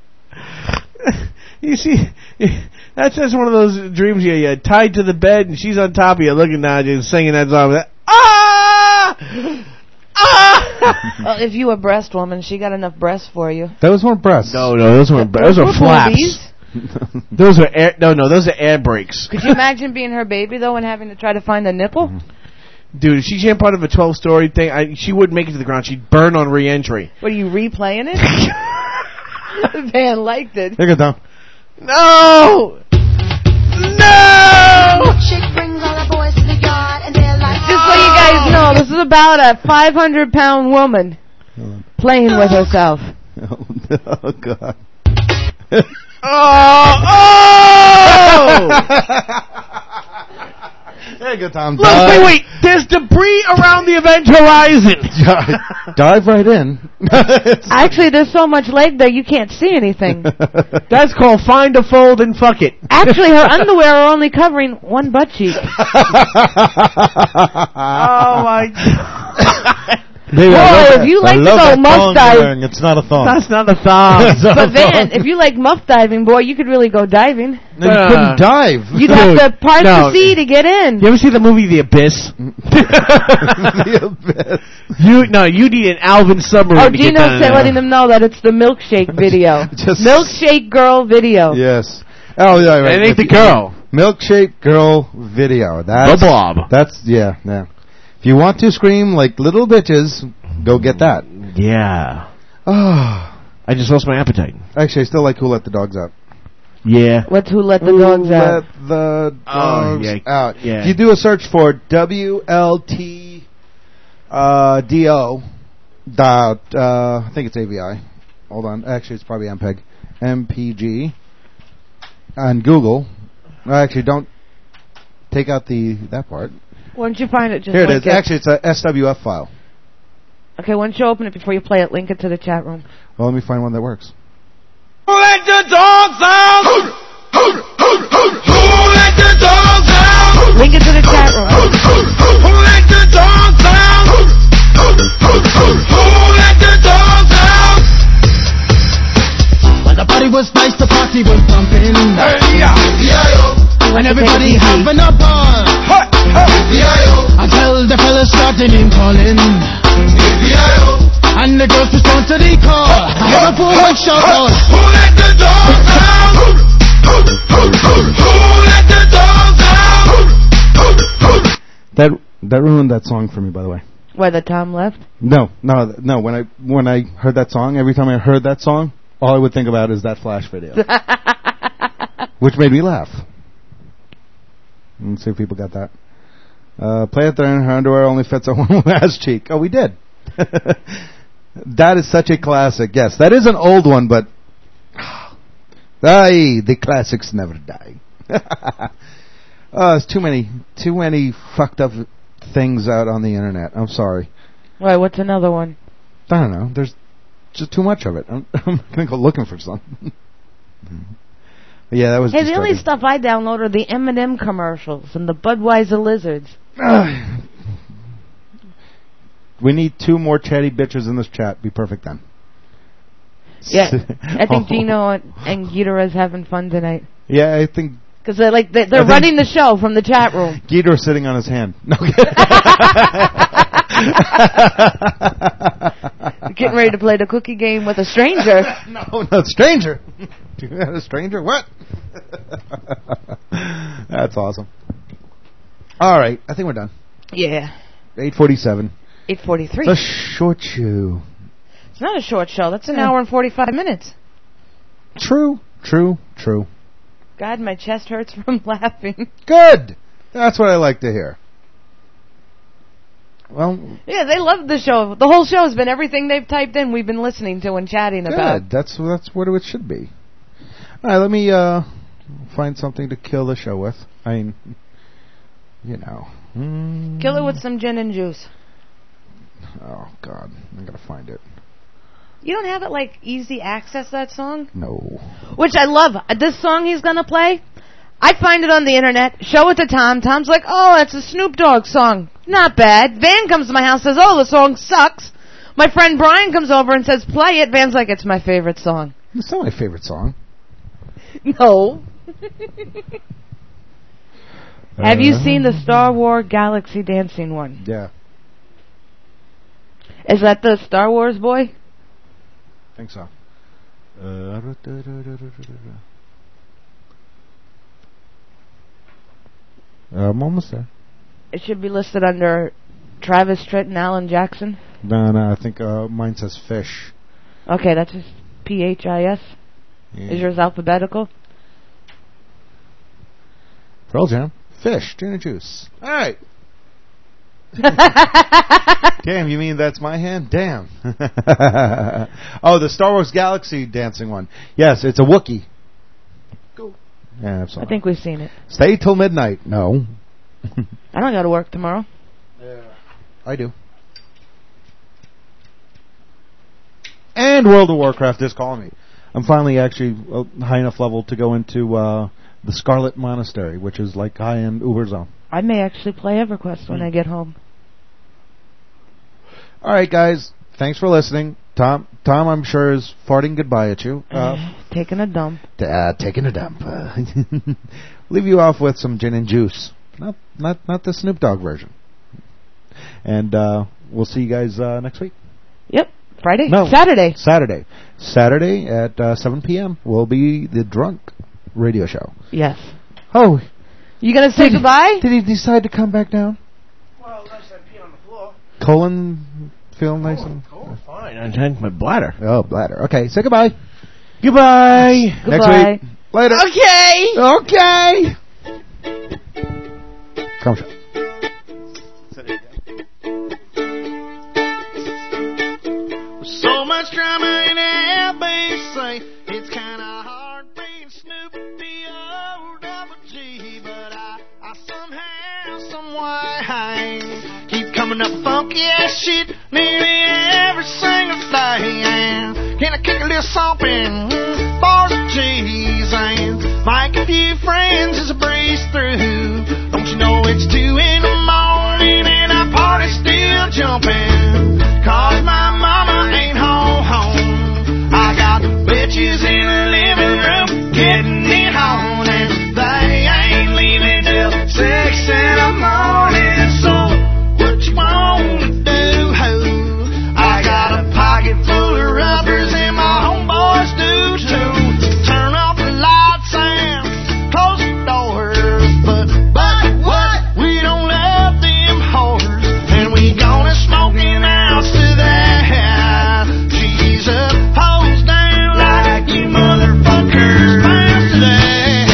You see, that's just one of those dreams you're tied to the bed and she's on top of you looking down at you and singing that song. Ah! Well, if you were a breast woman, she got enough breasts for you. Those weren't breasts. No, those weren't breasts. Those were flaps. Those are air. No, those are air brakes. Could you imagine being her baby though and having to try to find the nipple? Dude, if she came part of a 12-story thing, she wouldn't make it to the ground. She'd burn on re-entry. What, are you replaying it? Van liked it. Take it down. No! Just so you guys know, this is about a 500-pound woman playing with herself. Oh God. Oh! Hey, good time. Look, wait. There's debris around the event horizon. Dive right in. Actually, there's so much leg there you can't see anything. That's called find a fold and fuck it. Actually, her underwear are only covering one butt cheek. Oh my God. Boy, if you like to go muff diving, it's not a thong. That's not a thong. But Van, if you like muff diving, boy, you could really go diving. No, you couldn't dive. You'd have to part the sea to get in. You ever see the movie The Abyss? The Abyss. You need an Alvin submarine. Oh, Gino's letting them know that it's the milkshake video. Milkshake girl video. Yes. Oh yeah, right. It ain't the girl. Milkshake girl video. That's the blob. That's yeah. If you want to scream like little bitches, go get that. Yeah. Oh. I just lost my appetite. Actually, I still like Who Let the Dogs Out. Yeah. What's Who Let the Dogs Out? Let the Dogs Out. Yeah. If you do a search for WLTDO dot, I think it's AVI. Hold on. Actually, it's probably MPEG. MPG. On Google. Actually, don't take out that part. Why don't you find it? Just here it is. Actually, it's a SWF file. Okay, why don't you open it before you play it? Link it to the chat room. Well, let me find one that works. let the dogs out? Who let the dogs out? Link it to the chat room. Who let the dogs out? Who let the dogs out? When the party was nice, the party was pumping. Hey, yeah. And everybody having a ball. Until the fellas started name calling. And the girls respond to the call. I have a full one shout out. Who let the dogs out? Who let the dogs out? That ruined that song for me, by the way. Why, the Tom left? No. When I heard that song, every time I heard that song, all I would think about is that Flash video, which made me laugh. Let's see if people got that. Play it there in her underwear only fits on one ass cheek. Oh, we did. That is such a classic. Yes, that is an old one, but the classics never die. There's too many fucked up things out on the internet. I'm sorry. Why, what's another one? I don't know. There's just too much of it. I'm going to go looking for some. Yeah, that was Hey, the only stuff I download are the M&M commercials and the Budweiser lizards. We need 2 more chatty bitches in this chat. Be perfect then. Yeah, I think Gino and Gita is having fun tonight. Yeah, I think... Because they're running the show from the chat room. Gita is sitting on his hand. No, Getting ready to play the cookie game with a stranger. No, stranger. A stranger? What? That's awesome. All right, I think we're done. Yeah. 8:47. 8:43. The short show. It's not a short show. That's an hour and 45 minutes. True. God, my chest hurts from laughing. Good. That's what I like to hear. Well, yeah, they love the show. The whole show has been everything they've typed in. We've been listening to and chatting about. That's what it should be. All right, let me find something to kill the show with. I mean, you know. Kill it with some gin and juice. Oh God, I'm gonna find it. You don't have it like easy access that song? No. Which I love. This song he's gonna play, I find it on the internet, show it to Tom. Tom's like, oh, it's a Snoop Dogg song. Not bad. Van comes to my house, says, oh, the song sucks. My friend Brian comes over and says, play it. Van's like, it's my favorite song. It's not my favorite song. No. Have you seen the Star Wars Galaxy Dancing one? Yeah. Is that the Star Wars boy? I think so. I'm almost there. It should be listed under Travis Tritt and Alan Jackson. No, I think mine says Fish. Okay, that's just PHIS. Yeah. Is yours alphabetical? Pearl Jam. Fish. Gin and juice. All right. Damn, you mean that's my hand? Damn. Oh, the Star Wars Galaxy dancing one. Yes, it's a Wookiee. Go. Yeah, I think we've seen it. Stay till midnight. No. I don't go to work tomorrow. Yeah. I do. And World of Warcraft is calling me. I'm finally actually high enough level to go into the Scarlet Monastery, which is like high-end Uber Zone. I may actually play EverQuest when I get home. All right, guys. Thanks for listening. Tom, I'm sure, is farting goodbye at you. Taking a dump. Taking a dump. Leave you off with some gin and juice. Not the Snoop Dogg version. And we'll see you guys next week. Yep. Friday? No. Saturday. Saturday at 7 p.m. will be the Drunk Radio Show. Yes. Oh. You going to say goodbye? Did he decide to come back down? Well, unless I pee on the floor. Colon feel nice and... Fine. I changed my bladder. Oh, bladder. Okay, say goodbye. Goodbye. Next week. Later. Okay. Come show. So much drama in LBC, it's kinda hard being Snoop D-O-double-G, but I somehow, someway, keep coming up with funky ass shit nearly every single day. Can I kick a little something, bars of cheese, and make a few friends as a breeze through. Don't you know it's 2 in the morning and our party's still jumping? 'Cause my mama ain't home. I got bitches in the living room getting it on, and they ain't leaving till 6 in the morning. So what you want to do, ho? I got a pocket full of rubbers and my homeboys do too. Turn off the lights and close the doors, but what? We don't love them whores, and we gonna smoke in house to that. She's up, hose down like you motherfuckers bounce to that.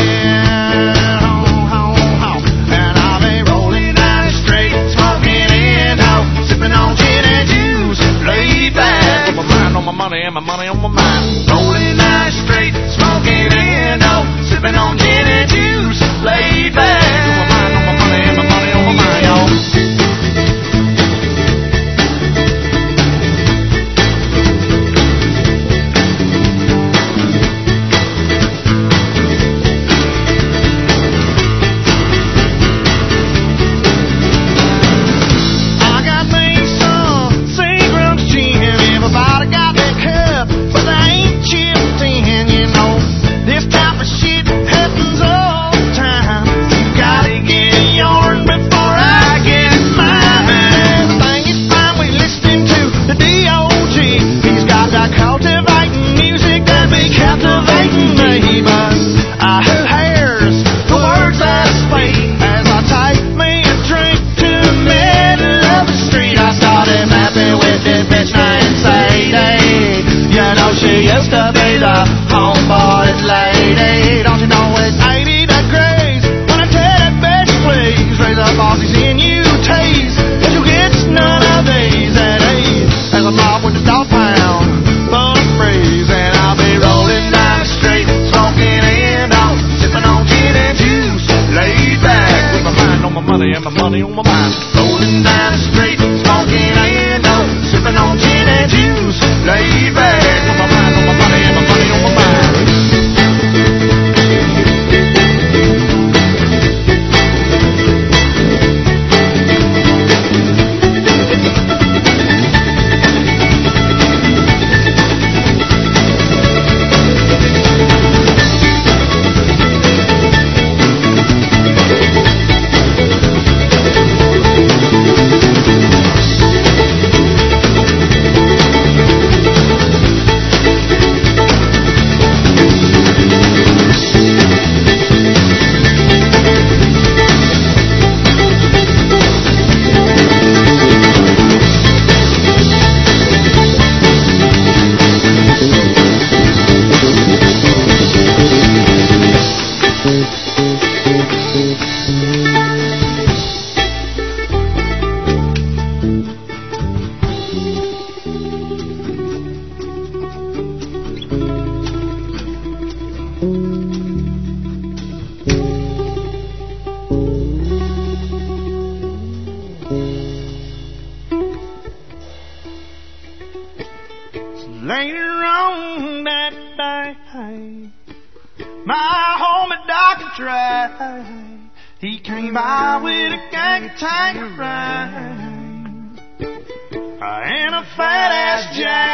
And I'll be rolling down the street, smoking in dope, sipping on gin and juice, laid back with my mind on my money and my money on my mind. Rolling down the street, smoking in dope, sipping on gin and juice, laid back with my mind on my money and my money on my mind, y'all. I got me some Seagram's gin. Everybody got their cup, but they ain't chipped in. You know, this type of shit happens all the time. You gotta get yours before I get mine. Everything is fine. We listening to the D.O.G. He's got that cultivating music that be captivating me, but I who hears the words that I speak as I take me a drink to the middle of the street. I started mapping with this bitch named Sadie. You know she used to be the homeboy's lady. Don't you know it's 80 degrees when I tell that bitch please raise up all these NUTs, but you get none of these at ease. As I'm off with the dog pound, full of freeze, and I'll be rolling down the street, smoking in dope, sipping on gin and juice, laid back with my mind on my money and my money on my mind. Rolling down the street, smoking in dope, sipping on gin and juice, laid back with my mind on my money and my money on my mind. Later on that day, my homie Dr. Dre, he came by with a gang of Tanqueray and a fat ass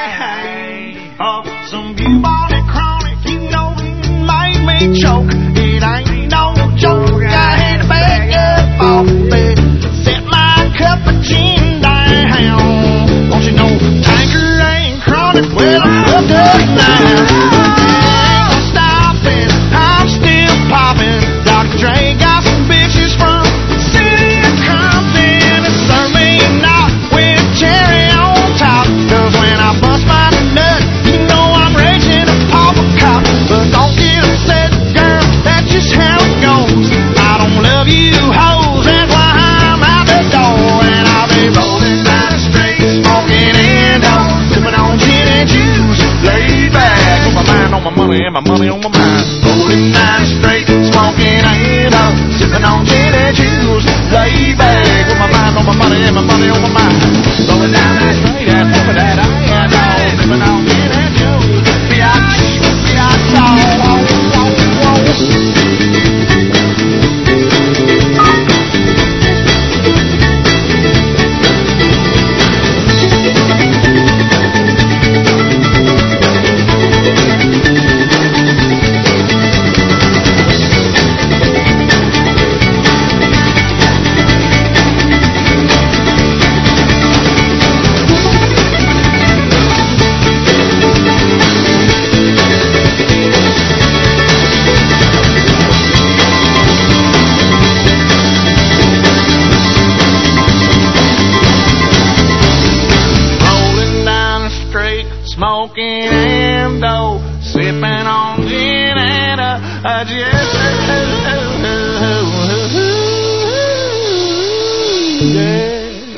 J of some bubonic chronic. You know it made me choke. It ain't no joke. I had to back up off it, set my cup of gin down. Don't you know Tanqueray ain't chronic? Well, I'm hooked up now. Ain't stopping, I'm still popping. Dr. Dre got some bitches from the city of Compton that serve me not with cherry on top. 'Cause when I bust my nut, you know I'm raging to pop a cop. But don't get upset, girl, that's just how it goes. I don't love you hoes, that's why I'm out the door. And I'll be rolling down the street, smoking in dope, sipping on gin and juice, laid back with my mind on my money and my money on my mind. Rolling down the street, smoking in dope, sipping on gin and juice, laid back with my mind on my money and my money on my mind. Rolling down that street, that's what that I am, sipping on gin and juice, window, sipping on gin and a just. Yeah.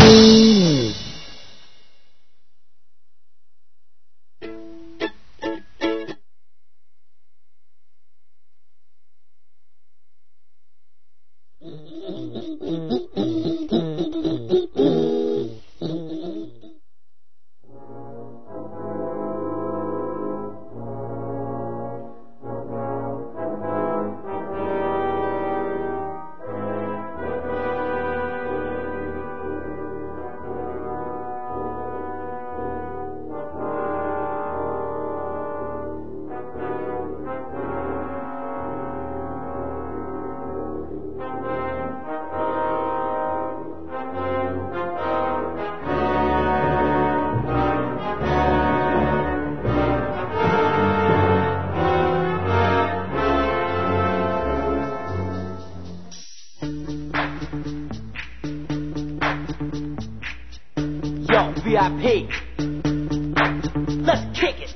VIP. Let's kick it.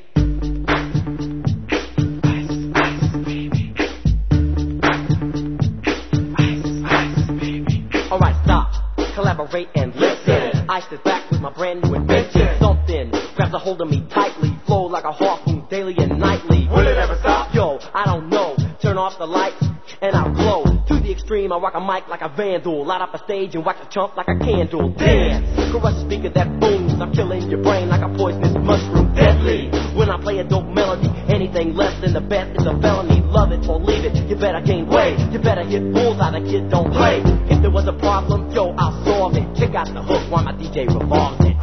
Alright, stop, collaborate and listen. Ice is back with my brand new invention. Something grabs a hold of me tightly, flow like a harpoon daily and nightly. Will it ever stop? Yo, I don't know. Turn off the lights and I'll glow. To the extreme, I rock a mic like a vandal. Light up a stage and wax a chump like a candle. Dance, crush a speaker that booms. I'm killing your brain like a poisonous mushroom. Deadly, when I play a dope melody. Anything less than the best is a felony. Love it or leave it, you better gain weight. You better hit bullseye, the kid don't play. If there was a problem, yo, I'll solve it. Check out the hook while my DJ revolves it.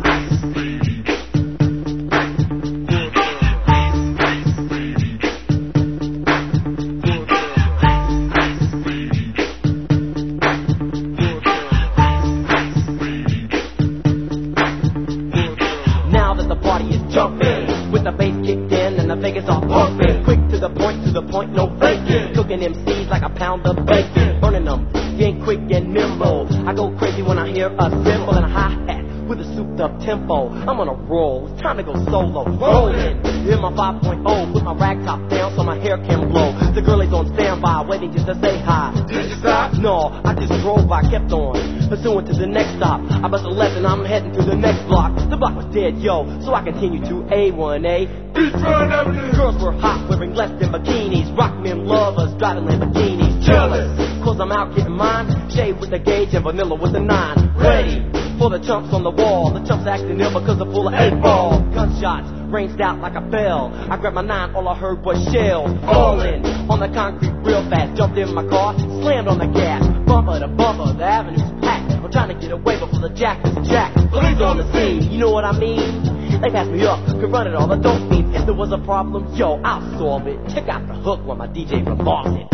Vegas all pumping, quick to the point, no faking. Cooking MCs like a pound of bacon, burning them, getting quick and nimble. I go crazy when I hear a cymbal and a hi-hat with a souped up tempo. I'm on a roll, it's time to go solo. Rolling in my 5.0, put my rag top down so my hair can blow. The girl is on standby, waiting just to say hi. Did you stop? No, I just drove by, kept on, pursuing to the next stop. I bust a left and I'm heading to the next block. The block was dead, yo, so I continue to A1A. Girls were hot, wearing less than bikinis. Rock men lovers, driving Lamborghinis. Jealous, cause I'm out getting mine. Shade with the gauge and vanilla with the 9. Ready for the chumps on the wall. The chumps acting ill because they're full of 8-ball. Gunshots ranged out like a bell. I grabbed my 9, all I heard was shells falling on the concrete real fast. Jumped in my car, slammed on the gas. Bumper to bumper, the avenue's packed. I'm trying to get away before the jack is jacked. Police on the scene, you know what I mean? They pass me up, could run it all, but don't mean if there was a problem, yo, I'll solve it. Check out the hook while my DJ revolves it.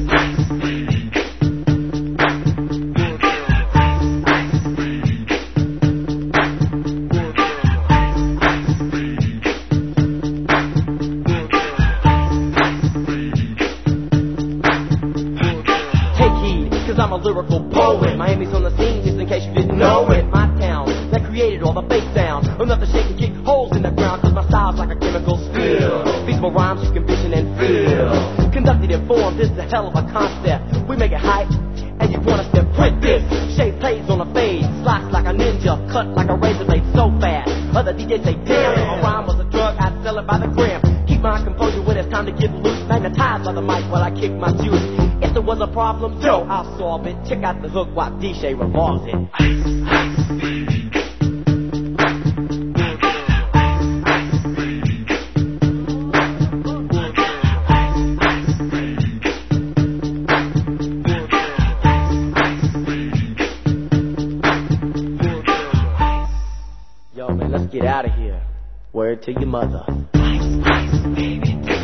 Take heed, cause I'm a lyrical poet. Miami's on the scene, just in case you didn't know it. My town, that created all the bass sound. Enough to shake and kick holes in the ground, cause my style's like a chemical spill. Feasible rhymes you can vision and feel. Conducted in form, this is a hell of a concept. We make it hype, and you wanna step with this. Shape plays on a fade, slice like a ninja, cut like a razor blade so fast. Other DJs say, damn, if a rhyme was a drug, I'd sell it by the gram. Keep my composure when it's time to get loose. Magnetized by the mic while I kick my juice. If there was a problem, yo, I'll solve it. Check out the hook while DJ revolves it. Yo, man, let's get out of here. Word to your mother. Ice, ice, baby.